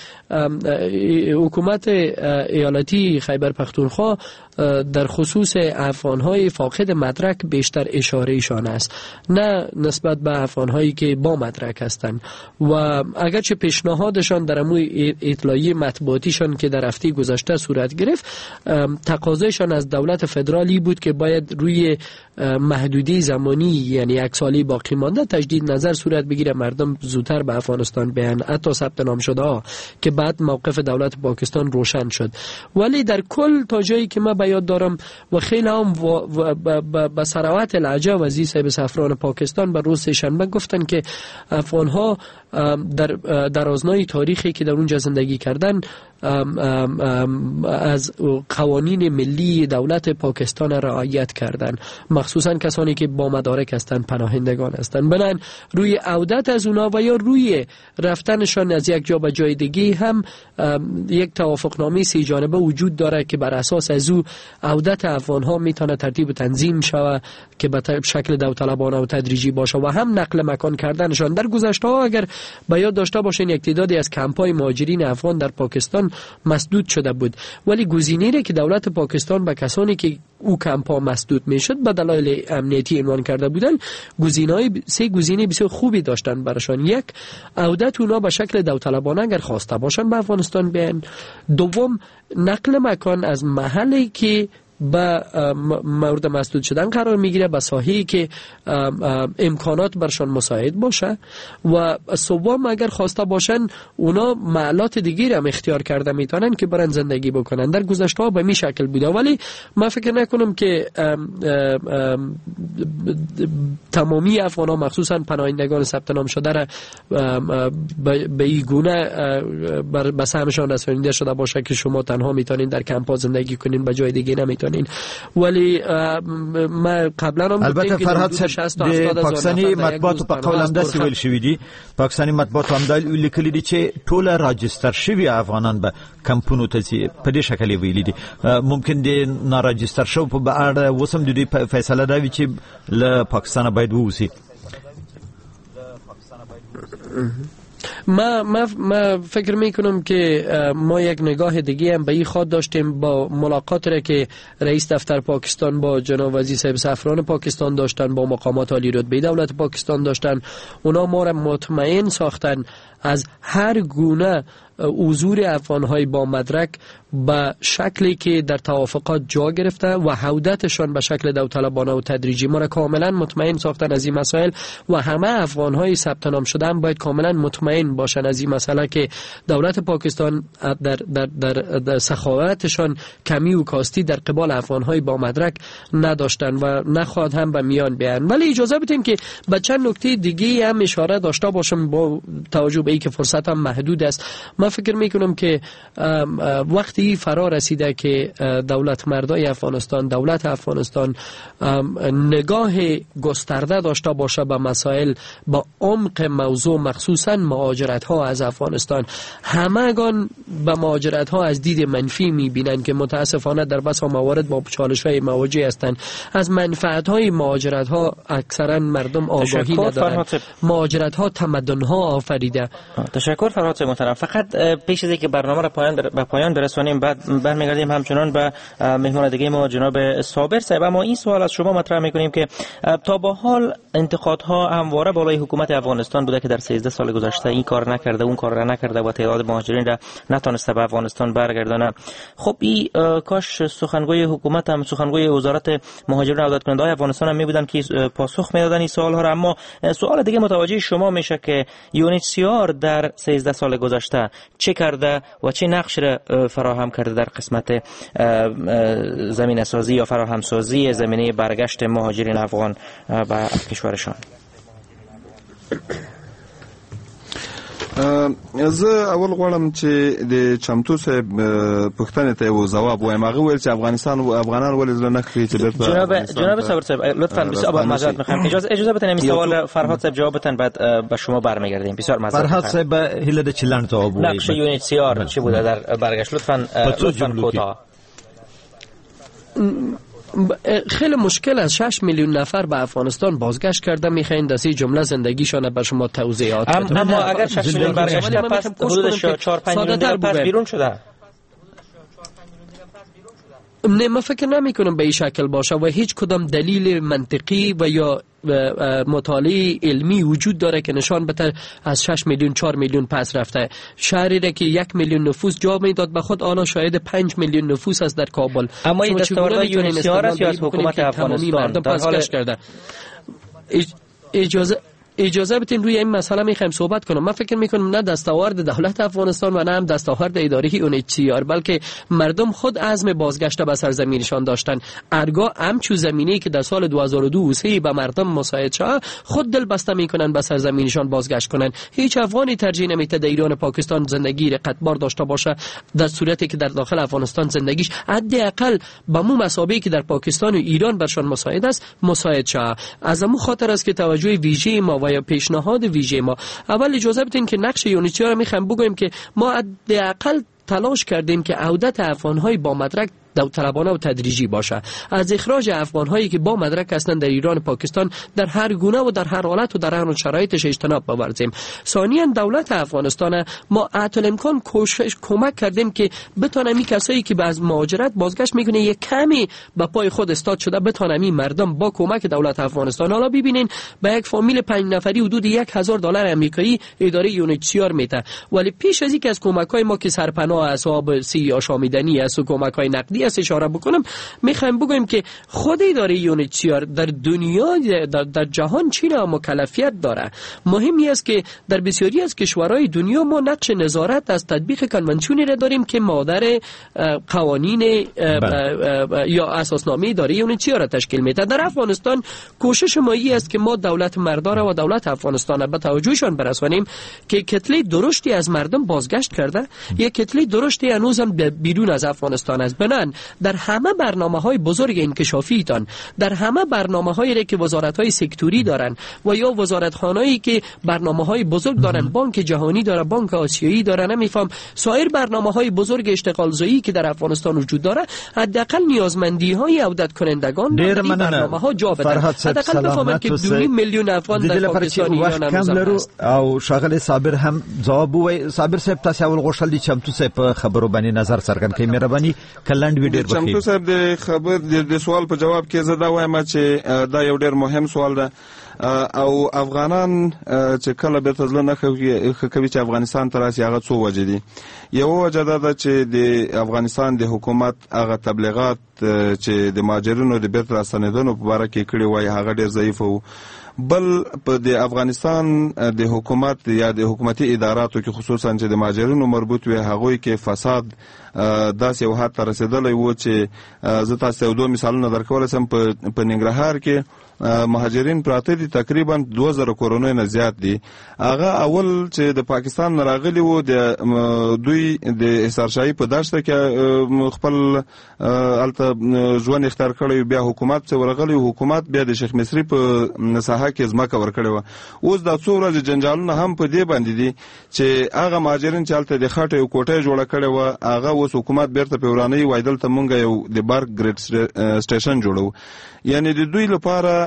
حکومت ایالتی خیبر پختونخوا در خصوص افغان‌های فاقد مدرک بیشتر اشاره ایشان است، نه نسبت به افغان‌هایی که با مدرک هستند. و اگرچه پیشنهادشان در اموی اطلاعیه مطبوعاتیشان که در هفته گذشته صورت گرفت، تقاضایشان از دولت فدرالی بود که باید روی محدودی زمانی یعنی یک سالی باقی مانده تجدید نظر صورت بگیره، مردم زودتر به افغانستان بیان، حتی ثبت نام شده ها، که بعد موقف دولت پاکستان روشن شد. ولی در کل تا جایی که من یاد دارم و خیلی هم به ثروت لهجه وزیر صاحب سفران پاکستان به روز شنبه گفتن که افغان ها در در آزمای تاریخی که در اونجا زندگی کردن ام ام ام از قوانین ملی دولت پاکستان رعایت کردن، مخصوصا کسانی که با مدارک هستند، پناهندگان هستند. بنان روی عودت از اونا و یا روی رفتنشان از یک جا به جای دیگه هم یک توافقنامه سی جانبه وجود داره که بر اساس از او عودت افغان ها میتونه ترتیب و تنظیم شود که به شکل داوطلبانه و تدریجی باشه، و هم نقل مکان کردنشان. در گذشته ها اگر به یاد داشته باشین یک تعدادی از کمپ‌های مهاجرین افغان در پاکستان مسدود شده بود، ولی گزینه‌ای که دولت پاکستان به کسانی که او کمپ‌ها مسدود میشد به دلایل امنیتی عنوان کرده بودن، گزینه‌های سه گزینه بسیار خوبی داشتن براشان. یک، عودت اونا به شکل داوطلبانه اگر خواسته باشن به افغانستان بیان. دوم، نقل مکان از محلی که به مورد مسدود شدن قرار میگیره به ساحه‌ای که امکانات برشان مساعد باشه. و سوم، اگر خواسته باشن اونا معلات دیگه هم اختیار کرده میتونن که برن زندگی بکنن. در گذشته ها به می شکل بوده، ولی من فکر نکنم که ام ام تمامی افغان ها مخصوصا پناهندگان ثبت نام شده را به این گونه به سهمشان رسانیده شده باشه که شما تنها میتونین در کمپ ها زندگی کنین، به جای دیگه نمیتونین. ولی ما قبلا هم البته فرهاد صاحب پاکستانی مطبوعات په قول هم داسې ویل شوي دي، پاکستانی مطبوعات هم دا لیکلي دي چې ټول راجستر شوي افغانان به کمپونو ته ځي، په دې شکل یې ویلي دي. ممکن د ناراجستر شو په اړه اوس هم د دوی فیصله دا وي چې له پاکستانه باید ووځي. ما ما ما فکر میکنم که ما یک نگاه دیگه هم به این خواهد داشتیم با ملاقاتی را که رئیس دفتر پاکستان با جناب وزیر صاحب سفران پاکستان داشتن، با مقامات عالی رتبه دولت پاکستان داشتن. اونا ما را مطمئن ساختن از هر گونه حضور افغان‌های با مدرک به شکلی که در توافقات جا گرفته و عودتشان به شکل داوطلبانه و تدریجی. ما را کاملا مطمئن ساختن از این مسائل و همه افغان‌های ثبت نام شده هم باید کاملا مطمئن باشن از این مسئله که دولت پاکستان در در در, در سخاوتشان کمی و کاستی در قبال افغان‌های با مدرک نداشتن و نخواهد هم به میان بیان. ولی اجازه بدین که به چند نکته دیگه هم اشاره داشته باشم با توجه به اینکه فرصت هم محدود است. من فکر میکنم که وقتی فرا رسیده که دولت مردای افغانستان، دولت افغانستان نگاه گسترده داشته باشه به مسائل با عمق موضوع، مخصوصا مهاجرت ها از افغانستان. همگان به مهاجرت ها از دید منفی میبینن که متاسفانه در بسا موارد با چالش های مواجه هستند. از منفعت های مهاجرت ها اکثرا مردم آگاهی ندارن. مهاجرت ها تمدن ها آفریده. تشکر فرهاد محترم. فقط پیش از اینکه برنامه را پایان بر... به پایان برسانیم بعد برمیگردیم همچنان به مهمان دیگه ما جناب صابر صاحب. اما این سوال از شما مطرح میکنیم که تا به حال انتقادها همواره بالای حکومت افغانستان بوده که در سیزده سال گذشته این کار نکرده، اون کار را نکرده و تعداد مهاجرین را نتونسته به افغانستان برگردانه. خب این کاش سخنگوی حکومت هم، سخنگوی وزارت مهاجرین و عودت کننده های افغانستان هم میبودن که پاسخ میدادن این سوال ها را. اما سوال دیگه متوجه شما میشه که یو ان اچ سی آر در سیزده سال گذشته چه کرده و چه نقش را فراهم کرده در قسمت زمینه سازی یا فراهم سازی زمینه برگشت مهاجرین افغان به کشورشان. زه اول غواړم چې د چمتو صاحب پښتنې ته یو ځواب وایم. هغه ویل چې افغانستان و افغانان ولې زړه نه کوي چې بیرته جناب جناب صابر صاحب لطفاً بسیار معذرت می‌خوام اجازه اجازه بدین این سوال فرهاد صاحب جواب بدن بعد به شما برمیگردیم. بسیار معذرت فرهاد صاحب هیله د چلان جواب وایي. نقش یونیت سی آر چی بوده در برگشت لطفاً لطفاً کوتاه. خیلی مشکل از شش میلیون نفر به افغانستان بازگشت کرده. میخواین در سی جمله زندگیشان به شما توضیحات بدم. اما اگر شش میلیون برگشته پس حدود چهار پنج میلیون پس بیرون شده. نه من فکر نمی کنم به این شکل باشه و هیچ کدام دلیل منطقی و یا مطالعه علمی وجود داره که نشان بده از شش میلیون چهار میلیون پس رفته. شهری را که یک میلیون نفوس جا میداد به خود حالا شاید پنج میلیون نفوس است در کابل. اما این دستاوردهای یونیسیار است یا از حکومت افغانستان در حال کرده. اجازه اجازه بدین روی این مسئله میخوایم صحبت کنم. من فکر میکنم نه دستاورد دولت افغانستان و نه هم دستاورد اداره یونیسیار بلکه مردم خود عزم بازگشت به سرزمینشان داشتن. ارگاه همچو زمینه‌ای که در سال دو هزار و دو و سه به مردم مساعد شد خود دل بسته میکنن به سرزمینشان بازگشت کنن. هیچ افغانی ترجیح نمیده در ایران پاکستان زندگی رقتبار داشته باشه در صورتی که در داخل افغانستان زندگیش حداقل به مو مسابقه که در پاکستان و ایران برشان مساعد است مساعد شه. از همون خاطر است که توجه ویژه ما و یا پیشنهاد ویژه ما اول اجازه بدین که نقش یونیسیار رو میخوام بگویم که ما حداقل تلاش کردیم که عودت افغان‌های با مدرک داوطلبانه و تدریجی باشه. از اخراج افغان‌هایی که با مدرک هستند در ایران پاکستان در هر گونه و در هر حالت و در هر شرایطش اجتناب بورزیم. ثانیاً دولت افغانستان ما اطلاع امکان کوشش کمک کردیم که بتونیم این کسایی که از مهاجرت بازگشت میکنه یک کمی به پای خود استاد شده بتونیم این مردم با کمک دولت افغانستان حالا ببینین به یک فامیل پنج نفری حدود یک هزار دلار آمریکایی اداره یونیسیار میده. ولی پیش از اینکه از کمک‌های ما که سرپناه اصحاب سی آشامیدنی است و کمک‌های نقدی است اشاره بکنم میخوایم بگویم که خود اداره یونیسیار در دنیا در, در جهان چی را مکلفیت داره. مهمی است که در بسیاری از کشورهای دنیا ما نقش نظارت از تطبیق کنونسیونی را داریم که مادر قوانین یا اساسنامه اداره یونیسیار را تشکیل میده. در افغانستان کوشش ما این است که ما دولت مردار و دولت افغانستان به توجهشان برسانیم که کتله درشتی از مردم بازگشت کرده. یک کتله درشتی هنوز هم بیرون از افغانستان است. بنان در همه برنامه‌های بزرگ انکشافی تان در همه برنامه‌هایی که وزارت‌های سکتوری دارن و یا وزارتخانه‌ای که برنامه‌های بزرگ دارن بانک جهانی داره بانک آسیایی داره نمیفهم سایر برنامه‌های بزرگ اشتغال زایی که در افغانستان وجود داره حداقل نیازمندی‌های عودت کنندگان در این برنامه‌ها جا بدن. حداقل بفهمن که دو میلیون افغان در پاکستان ایران هم او شاغل صابر هم جواب وای. صابر صاحب تاسو اول غوښتل دي چمتو صاحب خبرو باندې نظر څرګند کړئ. مهرباني کلند ویډیو چمتو صاحب د خبر د سوال په جواب کې زه دا وایم چې دا یو ډېر مهم سوال ده او افغانان چې کله به تزله نه کوي چې افغانستان ته راسي هغه څو وجې دي. یو وجه دا ده چې د افغانستان د حکومت هغه تبلیغات چې د مهاجرینو د بیرته راستنېدنو په باره کې کړي وای هغه ډېر ضعیف وو. بل په د افغانستان د حکومت یا د حکومتي اداراتو کې خصوصا چې د مهاجرینو مربوط وي هغوی کې فساد داسې یو حد ته رسېدلی و چې زه تاسو ته دوه مثالونه درکولی شم. په ننګرهار کې مهاجرین پراته دي تقریبا دوه زره کورونو نه زیات دي. هغه اول چې د پاکستان نه راغلي وو د دوی د حصارشاهي په دشته کې خپل الته ژوند اختیار کړی بیا حکومت څخه ورغلی حکومت بیا د شیخ مصری په ساحه کې ځمکه ورکړې وه. اوس دا څو ورځې جنجالونه هم په دې باندې دي چې هغه مهاجرین چې هلته د خټې یو کوټه جوړه کړې وه هغه اوس حکومت بیرته په ورانوي وایي دلته مونږ یو د بارک ګریډ سټیشن جوړو. یعنی د دوی لپاره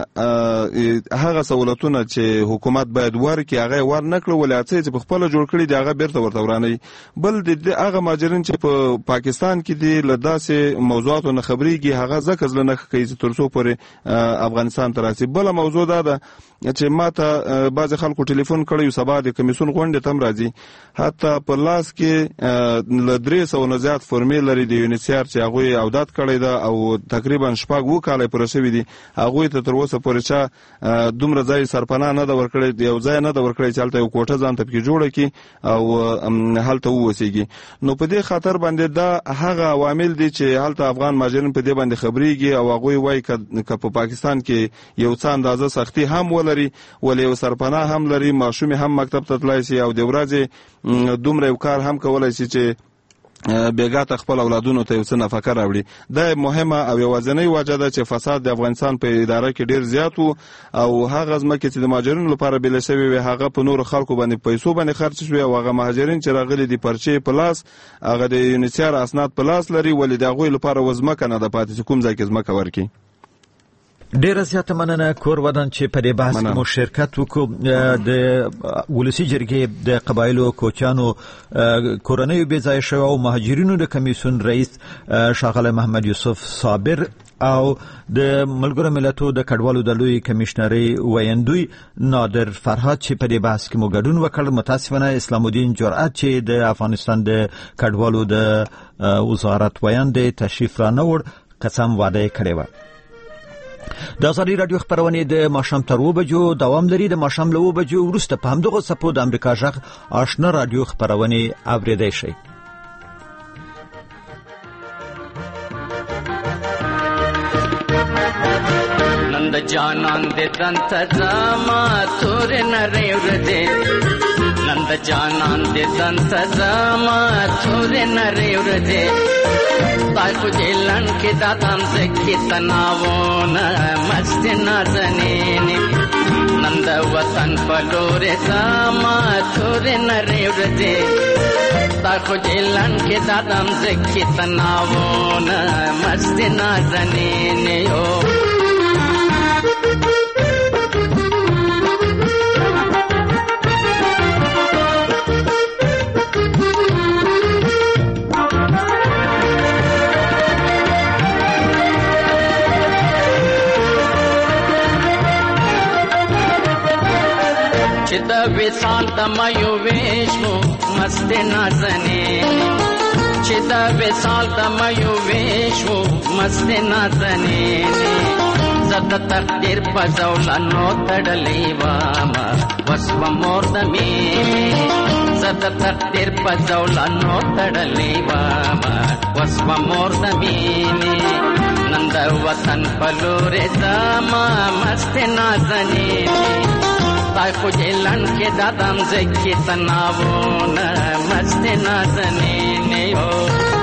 هغه سہولتونه چې حکومت باید ورکړي هغه ور نه کړل ولایت چې په خپل جوړ کړي دی هغه بیرته ورته ورانوي. بل د هغه مهاجرین چې په پاکستان کې دي له داسې موضوعاتو نه خبرېږي هغه ځکه ځله نه کوي چې تر څو پورې افغانستان ته راسي. بله موضوع دا ده چې ما ته بعضې خلکو ټلیفون کړی سبا د کمیسیون غونډې ته هم راځي حتی په لاس کې له درې سوو نه زیات فورمې لري د یونیسیار چې هغوی عودت کړی ده او تقریبا شپږ اووه کاله یې پوره شوي دي هغوی هغه ته تر اوسه پورې چا دومره ځای سرپناه نه د ورکړی یو ځای نه د ورکړی چې هلته یو کوټه ځان ته پکې جوړه کی او هلته ووسیږي. نو په دې خاطر باندې دا هغه عوامل دي چې هلته افغان مهاجرین په دې باندې خبريږي او هغه وایي ک په پاکستان کې یو څه اندازه سختي هم ولري ولې یو سرپناه هم لري ماشوم هم مکتب ته تلای شي او د ورځې دومره یو کار هم کولای شي چې بیګات خپل اولادونو ته یو څه نفقه راوړي. دا مهمه او یوازینی وجه ده چې فساد د افغانستان په اداره کې ډیر زیات وو او هغه ځمکه چې د مهاجرینو لپاره بل شوی وي هغه په نور خلکو باندې پیسو باندې خرڅ شوی او هغه مهاجرین چې راغلي دي پرچې پلاس هغه د یونیسیار اسناد پلاس لري ولې د هغه لپاره وزمکه نه د پاتې کوم ځای کې ځمکه ورکي. ډیره زیاته مننه کور ودان چې په دې بحث کې مو شرکت وکړو. د ولسی جرګې د قبایلو کوچانو کورنۍ بې ځای شوی او مهاجرینو د کمیسیون رئیس ښاغلی محمد یوسف صابر او د ملګرو ملتونو د کډوالو د لوی کمشنري ویندوی نادر فرهاد چې په دې بحث کې مو ګډون وکړ. متاسفانه اسلام الدین جرأت چې د افغانستان د کډوالو د وزارت ویاند تشریف را نه وړ قسم وعده کړی و. د ازادي رادیو خبرونه د ماښام تر اوه بجو دوام لري. د ماښام له اوه بجو وروسته په همدغه سپو د امریکا غږ آشنا رادیو خبرونه اوریدای شئ. نند جانان دې دنت زما تور نری ورته نند جانان دې دنت زما تور نری ورته تاسو جلن کې داتم زکه تناوونه مست نازنین نند وطن پلور زما تور نری ورته تاسو جلن کې داتم زکه تناوونه مست نازنین یو چې د وصال د مایو وېشو مست نازنین چې د وصال د مایو وېشو مست نازنین زت تقدیر په ځولانو تړلې واما وسو مور د می زت تقدیر په ځولانو تړلې واما وسو مور د می نند وطن پلور زما مست نازنین تای خو جلن کې دادم زکه تناوونه مست نازنین یو